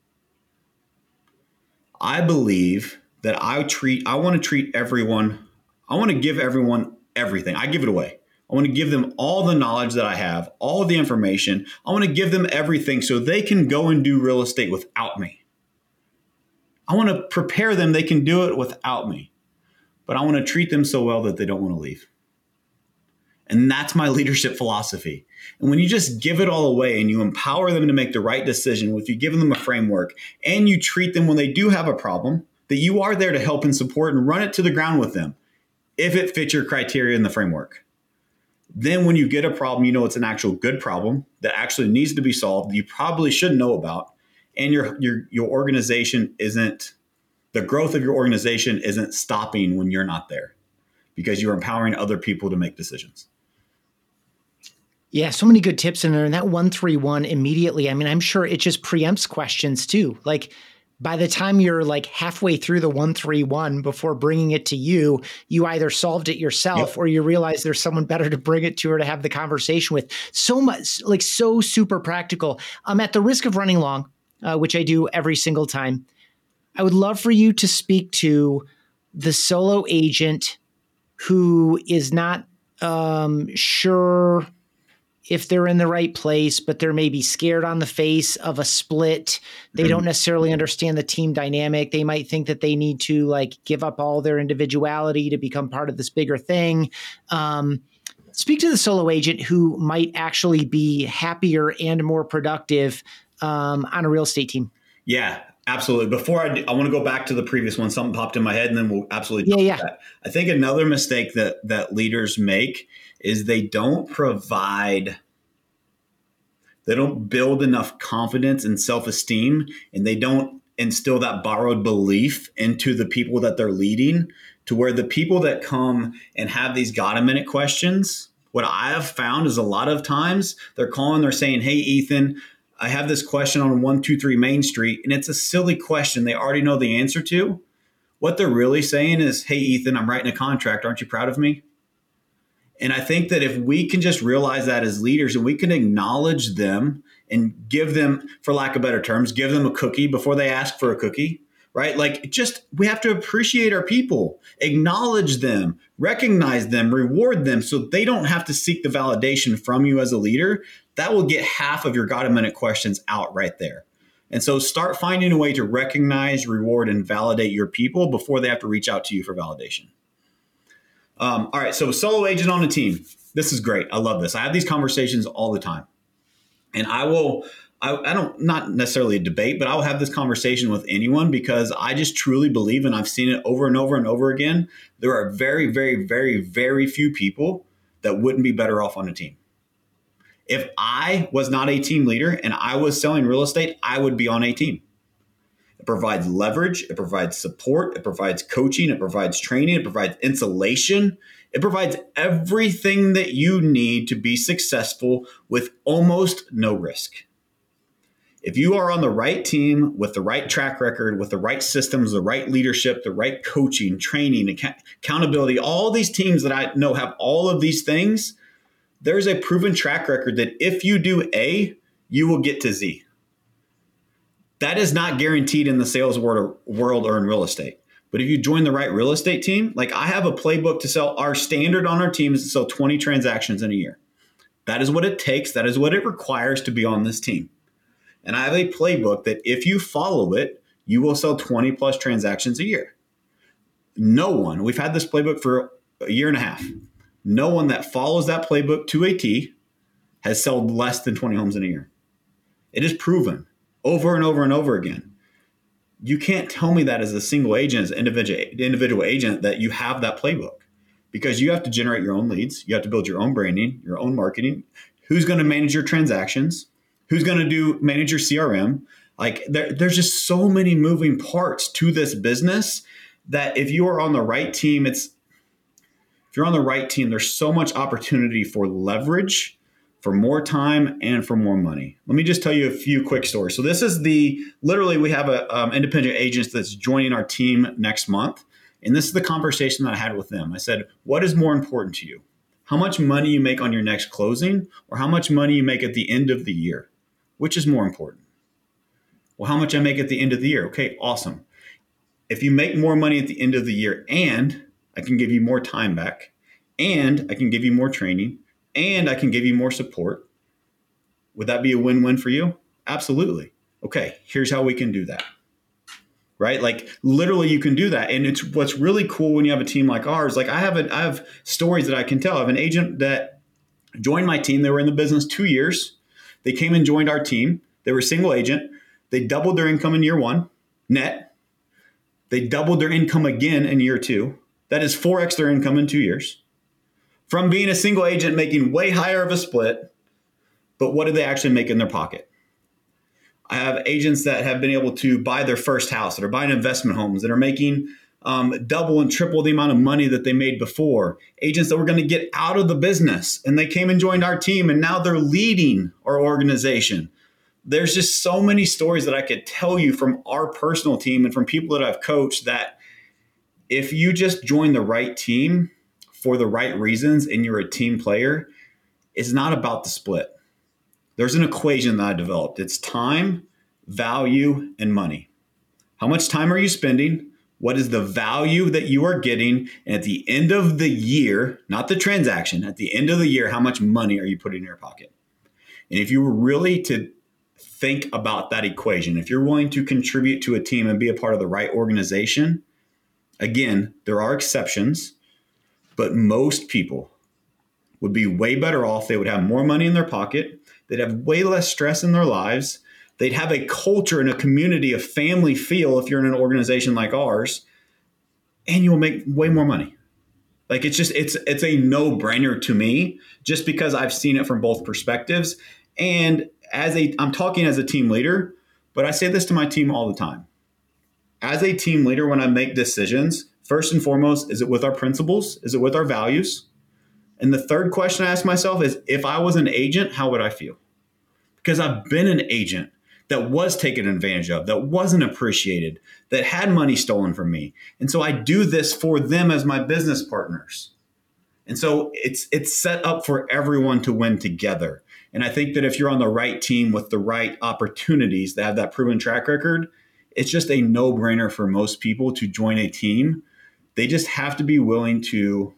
I believe that I want to treat everyone, I want to give everyone everything. I give it away. I want to give them all the knowledge that I have, all of the information. I want to give them everything so they can go and do real estate without me. I want to prepare them. They can do it without me, but I want to treat them so well that they don't want to leave. And that's my leadership philosophy. And when you just give it all away and you empower them to make the right decision, if you give them a framework and you treat them when they do have a problem, that you are there to help and support and run it to the ground with them, if it fits your criteria in the framework. Then when you get a problem, you know it's an actual good problem that actually needs to be solved, you probably should know about, and your organization the growth of your organization isn't stopping when you're not there because you're empowering other people to make decisions. Yeah, so many good tips in there. And that 1-3-1 immediately, I mean, I'm sure it just preempts questions too. Like by the time you're like halfway through the 1-3-1 before bringing it to you, you either solved it yourself or you realize there's someone better to bring it to or to have the conversation with. So much, like so super practical. At the risk of running long, which I do every single time, I would love for you to speak to the solo agent who is not sure if they're in the right place, but they're maybe scared on the face of a split. They don't necessarily understand the team dynamic. They might think that they need to like give up all their individuality to become part of this bigger thing. Speak to the solo agent who might actually be happier and more productive on a real estate team. Yeah, Absolutely. Before I want to go back to the previous one. Something popped in my head, and then we'll absolutely talk about that. I think another mistake that leaders make is they don't build enough confidence and self-esteem, and they don't instill that borrowed belief into the people that they're leading, to where the people that come and have these God-a-minute questions, what I have found is a lot of times they're saying, hey, Ethan, I have this question on 123 Main Street, and it's a silly question they already know the answer to. What they're really saying is, hey, Ethan, I'm writing a contract. Aren't you proud of me? And I think that if we can just realize that as leaders, and we can acknowledge them and give them, for lack of better terms, give them a cookie before they ask for a cookie, right? Like, just, we have to appreciate our people, acknowledge them, recognize them, reward them, so they don't have to seek the validation from you as a leader. That will get half of your God-a-minute questions out right there. And so start finding a way to recognize, reward, and validate your people before they have to reach out to you for validation. All right, so solo agent on a team. This is great. I love this. I have these conversations all the time. And I don't, not necessarily a debate, but I will have this conversation with anyone, because I just truly believe, and I've seen it over and over and over again, there are very, very, very, very few people that wouldn't be better off on a team. If I was not a team leader and I was selling real estate, I would be on a team. It provides leverage. It provides support. It provides coaching. It provides training. It provides insulation. It provides everything that you need to be successful with almost no risk. If you are on the right team with the right track record, with the right systems, the right leadership, the right coaching, training, accountability, all these teams that I know have all of these things, there's a proven track record that if you do A, you will get to Z. That is not guaranteed in the sales world or in real estate. But if you join the right real estate team, like I have a playbook to sell, our standard on our team is to sell 20 transactions in a year. That is what it takes. That is what it requires to be on this team. And I have a playbook that if you follow it, you will sell 20 plus transactions a year. No one, we've had this playbook for a year and a half. No one that follows that playbook to a T has sold less than 20 homes in a year. It is proven over and over and over again. You can't tell me that as a single agent, as an individual agent, that you have that playbook, because you have to generate your own leads. You have to build your own branding, your own marketing. Who's going to manage your transactions? Who's going to manage your CRM? Like there's just so many moving parts to this business that if you are on the right team, there's so much opportunity for leverage, for more time, and for more money. Let me just tell you a few quick stories. So this is literally we have a independent agent that's joining our team next month. And this is the conversation that I had with them. I said, what is more important to you? How much money you make on your next closing, or how much money you make at the end of the year? Which is more important? Well, how much I make at the end of the year. Okay, awesome. If you make more money at the end of the year, and I can give you more time back, and I can give you more training, and I can give you more support, would that be a win-win for you? Absolutely. Okay, here's how we can do that. Right? Like literally you can do that. And it's what's really cool when you have a team like ours. Like I have stories that I can tell. I have an agent that joined my team. They were in the business 2 years. They came and joined our team. They were a single agent. They doubled their income in year 1 net. They doubled their income again in year 2. That is 4x their income in 2 years. From being a single agent, making way higher of a split. But what did they actually make in their pocket? I have agents that have been able to buy their first house, that are buying investment homes, that are making double and triple the amount of money that they made before. Agents that were going to get out of the business, and they came and joined our team, and now they're leading our organization. There's just so many stories that I could tell you from our personal team and from people that I've coached, that if you just join the right team for the right reasons and you're a team player, it's not about the split. There's an equation that I developed. It's time, value, and money. How much time are you spending? What is the value that you are getting? And at the end of the year, not the transaction, at the end of the year, how much money are you putting in your pocket? And if you were really to think about that equation, if you're willing to contribute to a team and be a part of the right organization, again, there are exceptions, but most people would be way better off. They would have more money in their pocket. They'd have way less stress in their lives. They'd have a culture and a community, a family feel if you're in an organization like ours, and you'll make way more money. Like it's a no-brainer to me, just because I've seen it from both perspectives. And I'm talking as a team leader, but I say this to my team all the time. As a team leader, when I make decisions, first and foremost, is it with our principles? Is it with our values? And the third question I ask myself is, if I was an agent, how would I feel? Because I've been an agent that was taken advantage of, that wasn't appreciated, that had money stolen from me. And so I do this for them as my business partners. And so it's set up for everyone to win together. And I think that if you're on the right team with the right opportunities that have that proven track record, it's just a no-brainer for most people to join a team. They just have to be willing to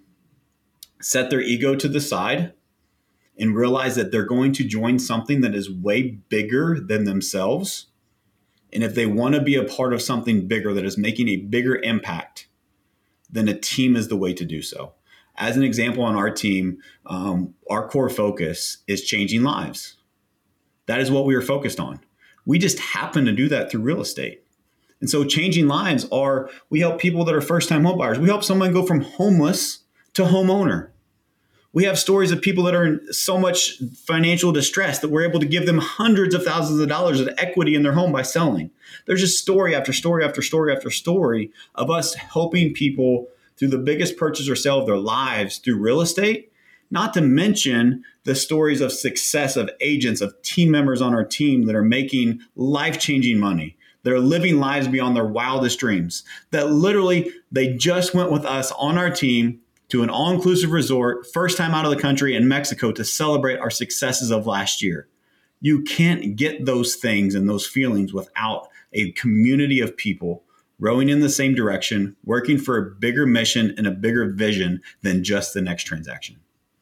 set their ego to the side and realize that they're going to join something that is way bigger than themselves. And if they want to be a part of something bigger that is making a bigger impact, then a team is the way to do so. As an example, on our team, our core focus is changing lives. That is what we are focused on. We just happen to do that through real estate. And so changing lives we help people that are first-time home buyers. We help someone go from homeless to homeowner. We have stories of people that are in so much financial distress that we're able to give them hundreds of thousands of dollars of equity in their home by selling. There's just story after story after story after story of us helping people through the biggest purchase or sale of their lives through real estate, not to mention the stories of success of agents, of team members on our team that are making life-changing money, that are living lives beyond their wildest dreams, that literally they just went with us on our team to an all-inclusive resort, first time out of the country in Mexico, to celebrate our successes of last year. You can't get those things and those feelings without a community of people rowing in the same direction, working for a bigger mission and a bigger vision than just the next transaction.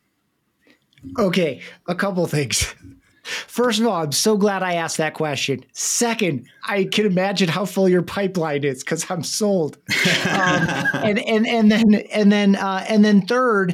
Okay, a couple things. First of all, I'm so glad I asked that question. Second, I can imagine how full your pipeline is because I'm sold. And then third,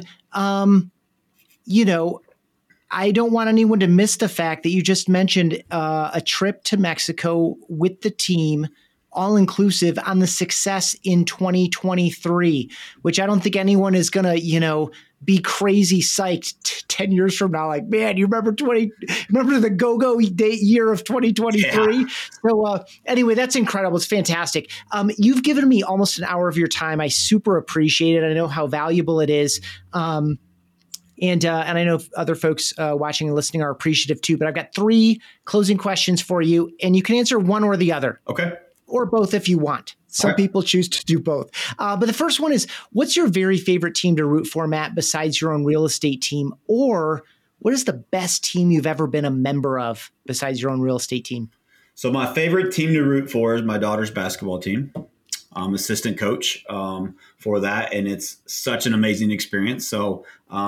I don't want anyone to miss the fact that you just mentioned a trip to Mexico with the team, all inclusive, on the success in 2023, which I don't think anyone is going to, be crazy psyched 10 years from now. Like, man, you remember the go-go year of 2023? Yeah. So anyway, that's incredible. It's fantastic. You've given me almost an hour of your time. I super appreciate it. I know how valuable it is. And I know other folks watching and listening are appreciative too, but I've got 3 closing questions for you, and you can answer one or the other. Okay. Or both if you want. Some people choose to do both. But the first one is, what's your very favorite team to root for, Matt, besides your own real estate team? Or what is the best team you've ever been a member of besides your own real estate team? So my favorite team to root for is my daughter's basketball team. I'm assistant coach for that, and it's such an amazing experience. So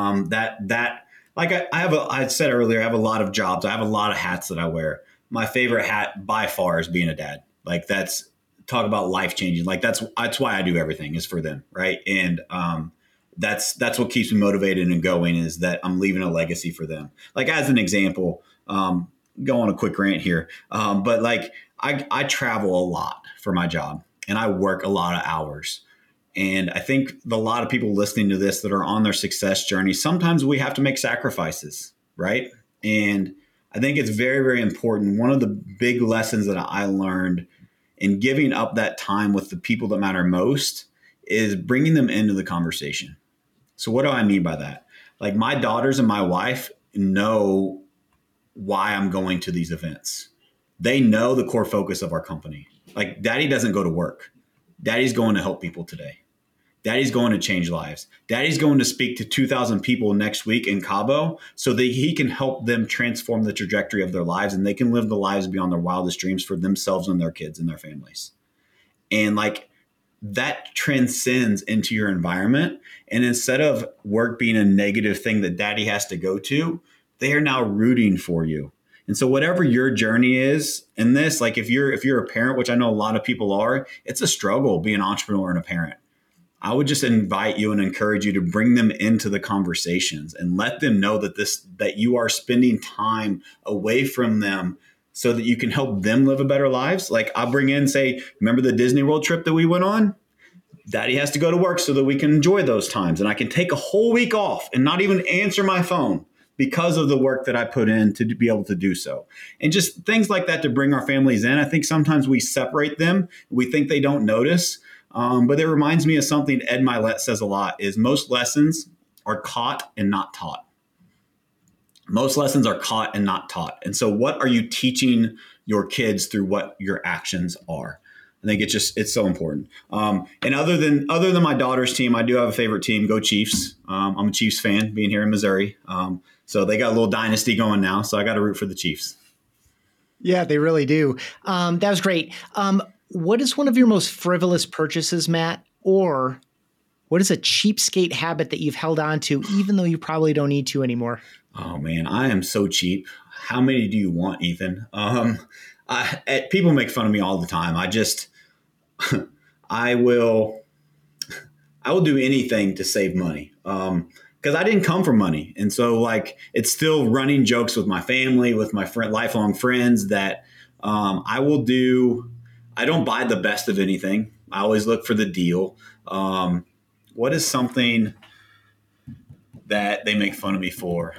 I said earlier, I have a lot of jobs. I have a lot of hats that I wear. My favorite hat by far is being a dad. Like talk about life changing. Like that's why I do everything, is for them. Right. And that's what keeps me motivated and going, is that I'm leaving a legacy for them. Like, as an example, go on a quick rant here. But like I travel a lot for my job and I work a lot of hours. And I think a lot of people listening to this that are on their success journey, sometimes we have to make sacrifices. Right. And I think it's very, very important. One of the big lessons that I learned in giving up that time with the people that matter most is bringing them into the conversation. So what do I mean by that? Like, my daughters and my wife know why I'm going to these events. They know the core focus of our company. Like, Daddy doesn't go to work. Daddy's going to help people today. Daddy's going to change lives. Daddy's going to speak to 2,000 people next week in Cabo so that he can help them transform the trajectory of their lives, and they can live the lives beyond their wildest dreams for themselves and their kids and their families. And like, that transcends into your environment. And instead of work being a negative thing that Daddy has to go to, they are now rooting for you. And so whatever your journey is in this, like if you're a parent, which I know a lot of people are, it's a struggle being an entrepreneur and a parent. I would just invite you and encourage you to bring them into the conversations and let them know that you are spending time away from them so that you can help them live a better lives. Like I'll bring in, say, remember the Disney World trip that we went on? Daddy has to go to work so that we can enjoy those times. And I can take a whole week off and not even answer my phone because of the work that I put in to be able to do so. And just things like that to bring our families in. I think sometimes we separate them. We think they don't notice. But it reminds me of something Ed Mylett says a lot is most lessons are caught and not taught. Most lessons are caught and not taught. And so what are you teaching your kids through what your actions are? I think it's so important. And other than my daughter's team, I do have a favorite team, Go Chiefs. I'm a Chiefs fan being here in Missouri. So they got a little dynasty going now. So I got to root for the Chiefs. Yeah, they really do. That was great. What is one of your most frivolous purchases, Matt? Or what is a cheapskate habit that you've held on to, even though you probably don't need to anymore? Oh, man, I am so cheap. How many do you want, Ethan? People make fun of me all the time. I will do anything to save money. Because I didn't come from money. And so like, it's still running jokes with my family, with my lifelong friends that I don't buy the best of anything. I always look for the deal. What is something that they make fun of me for?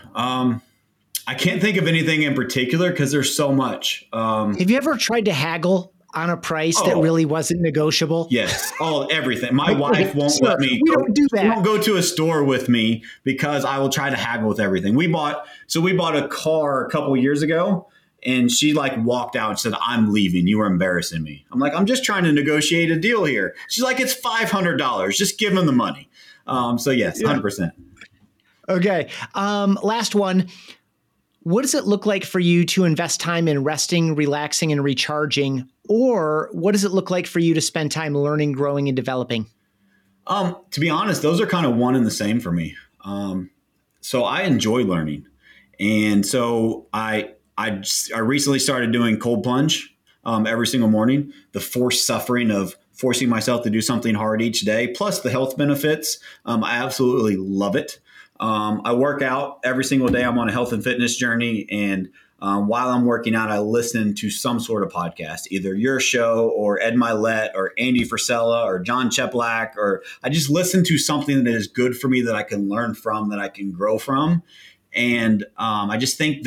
I can't think of anything in particular because there's so much. Have you ever tried to haggle on a price that really wasn't negotiable? Yes. Everything. My wife won't let me. We don't do that. She won't go to a store with me because I will try to haggle with everything. We bought a car a couple years ago and she like walked out and said, "I'm leaving. You are embarrassing me." I'm like, "I'm just trying to negotiate a deal here." She's like, "It's $500. Just give him the money." So yes, 100%. Okay. Last one. What does it look like for you to invest time in resting, relaxing, and recharging? Or what does it look like for you to spend time learning, growing, and developing? To be honest, those are kind of one and the same for me. So I enjoy learning. And so I recently started doing cold plunge every single morning. The forced suffering of forcing myself to do something hard each day, plus the health benefits. I absolutely love it. I work out every single day. I'm on a health and fitness journey. And while I'm working out, I listen to some sort of podcast, either your show or Ed Mylett or Andy Frisella or John Cheplack, or I just listen to something that is good for me that I can learn from, that I can grow from. And I just think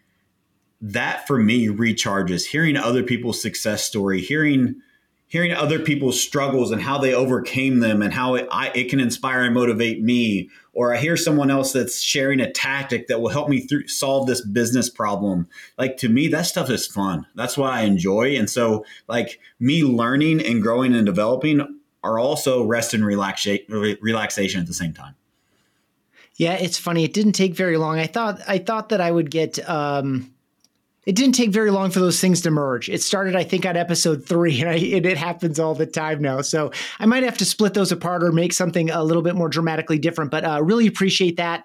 that for me recharges. Hearing other people's success story, hearing other people's struggles and how they overcame them and how it can inspire and motivate me. Or I hear someone else that's sharing a tactic that will help me solve this business problem. Like to me, that stuff is fun. That's what I enjoy. And so like me learning and growing and developing are also rest and relaxation at the same time. Yeah, it's funny. It didn't take very long. I thought that I would get, it didn't take very long for those things to merge. It started, I think, on episode 3, and it happens all the time now. So I might have to split those apart or make something a little bit more dramatically different, but really appreciate that.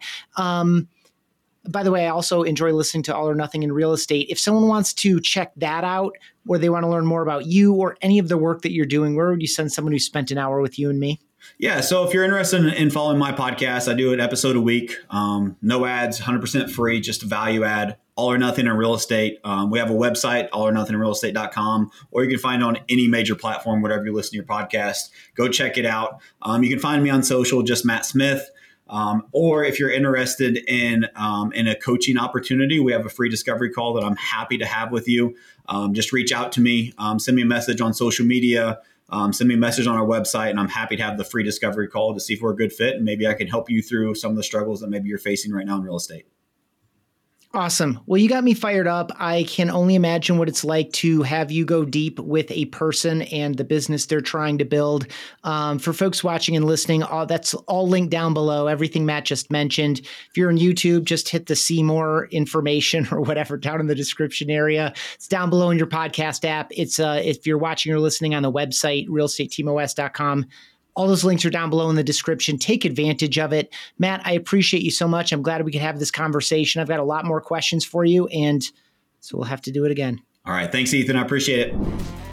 By the way, I also enjoy listening to All or Nothing in Real Estate. If someone wants to check that out, or they want to learn more about you or any of the work that you're doing, where would you send someone who spent an hour with you and me? Yeah. So if you're interested in following my podcast, I do an episode a week. No ads, 100% free, just a value add. All or Nothing in Real Estate. We have a website, allornothinginrealestate.com, or you can find it on any major platform, whatever you listen to your podcast. Go check it out. You can find me on social, just Matt Smith. Or if you're interested in a coaching opportunity, we have a free discovery call that I'm happy to have with you. Just reach out to me, send me a message on social media, send me a message on our website, and I'm happy to have the free discovery call to see if we're a good fit. And maybe I can help you through some of the struggles that maybe you're facing right now in real estate. Awesome. Well, you got me fired up. I can only imagine what it's like to have you go deep with a person and the business they're trying to build. For folks watching and listening, that's all linked down below, everything Matt just mentioned. If you're on YouTube, just hit the see more information or whatever down in the description area. It's down below in your podcast app. It's if you're watching or listening on the website, realestateteamos.com. All those links are down below in the description. Take advantage of it. Matt, I appreciate you so much. I'm glad we could have this conversation. I've got a lot more questions for you, and so we'll have to do it again. All right. Thanks, Ethan. I appreciate it.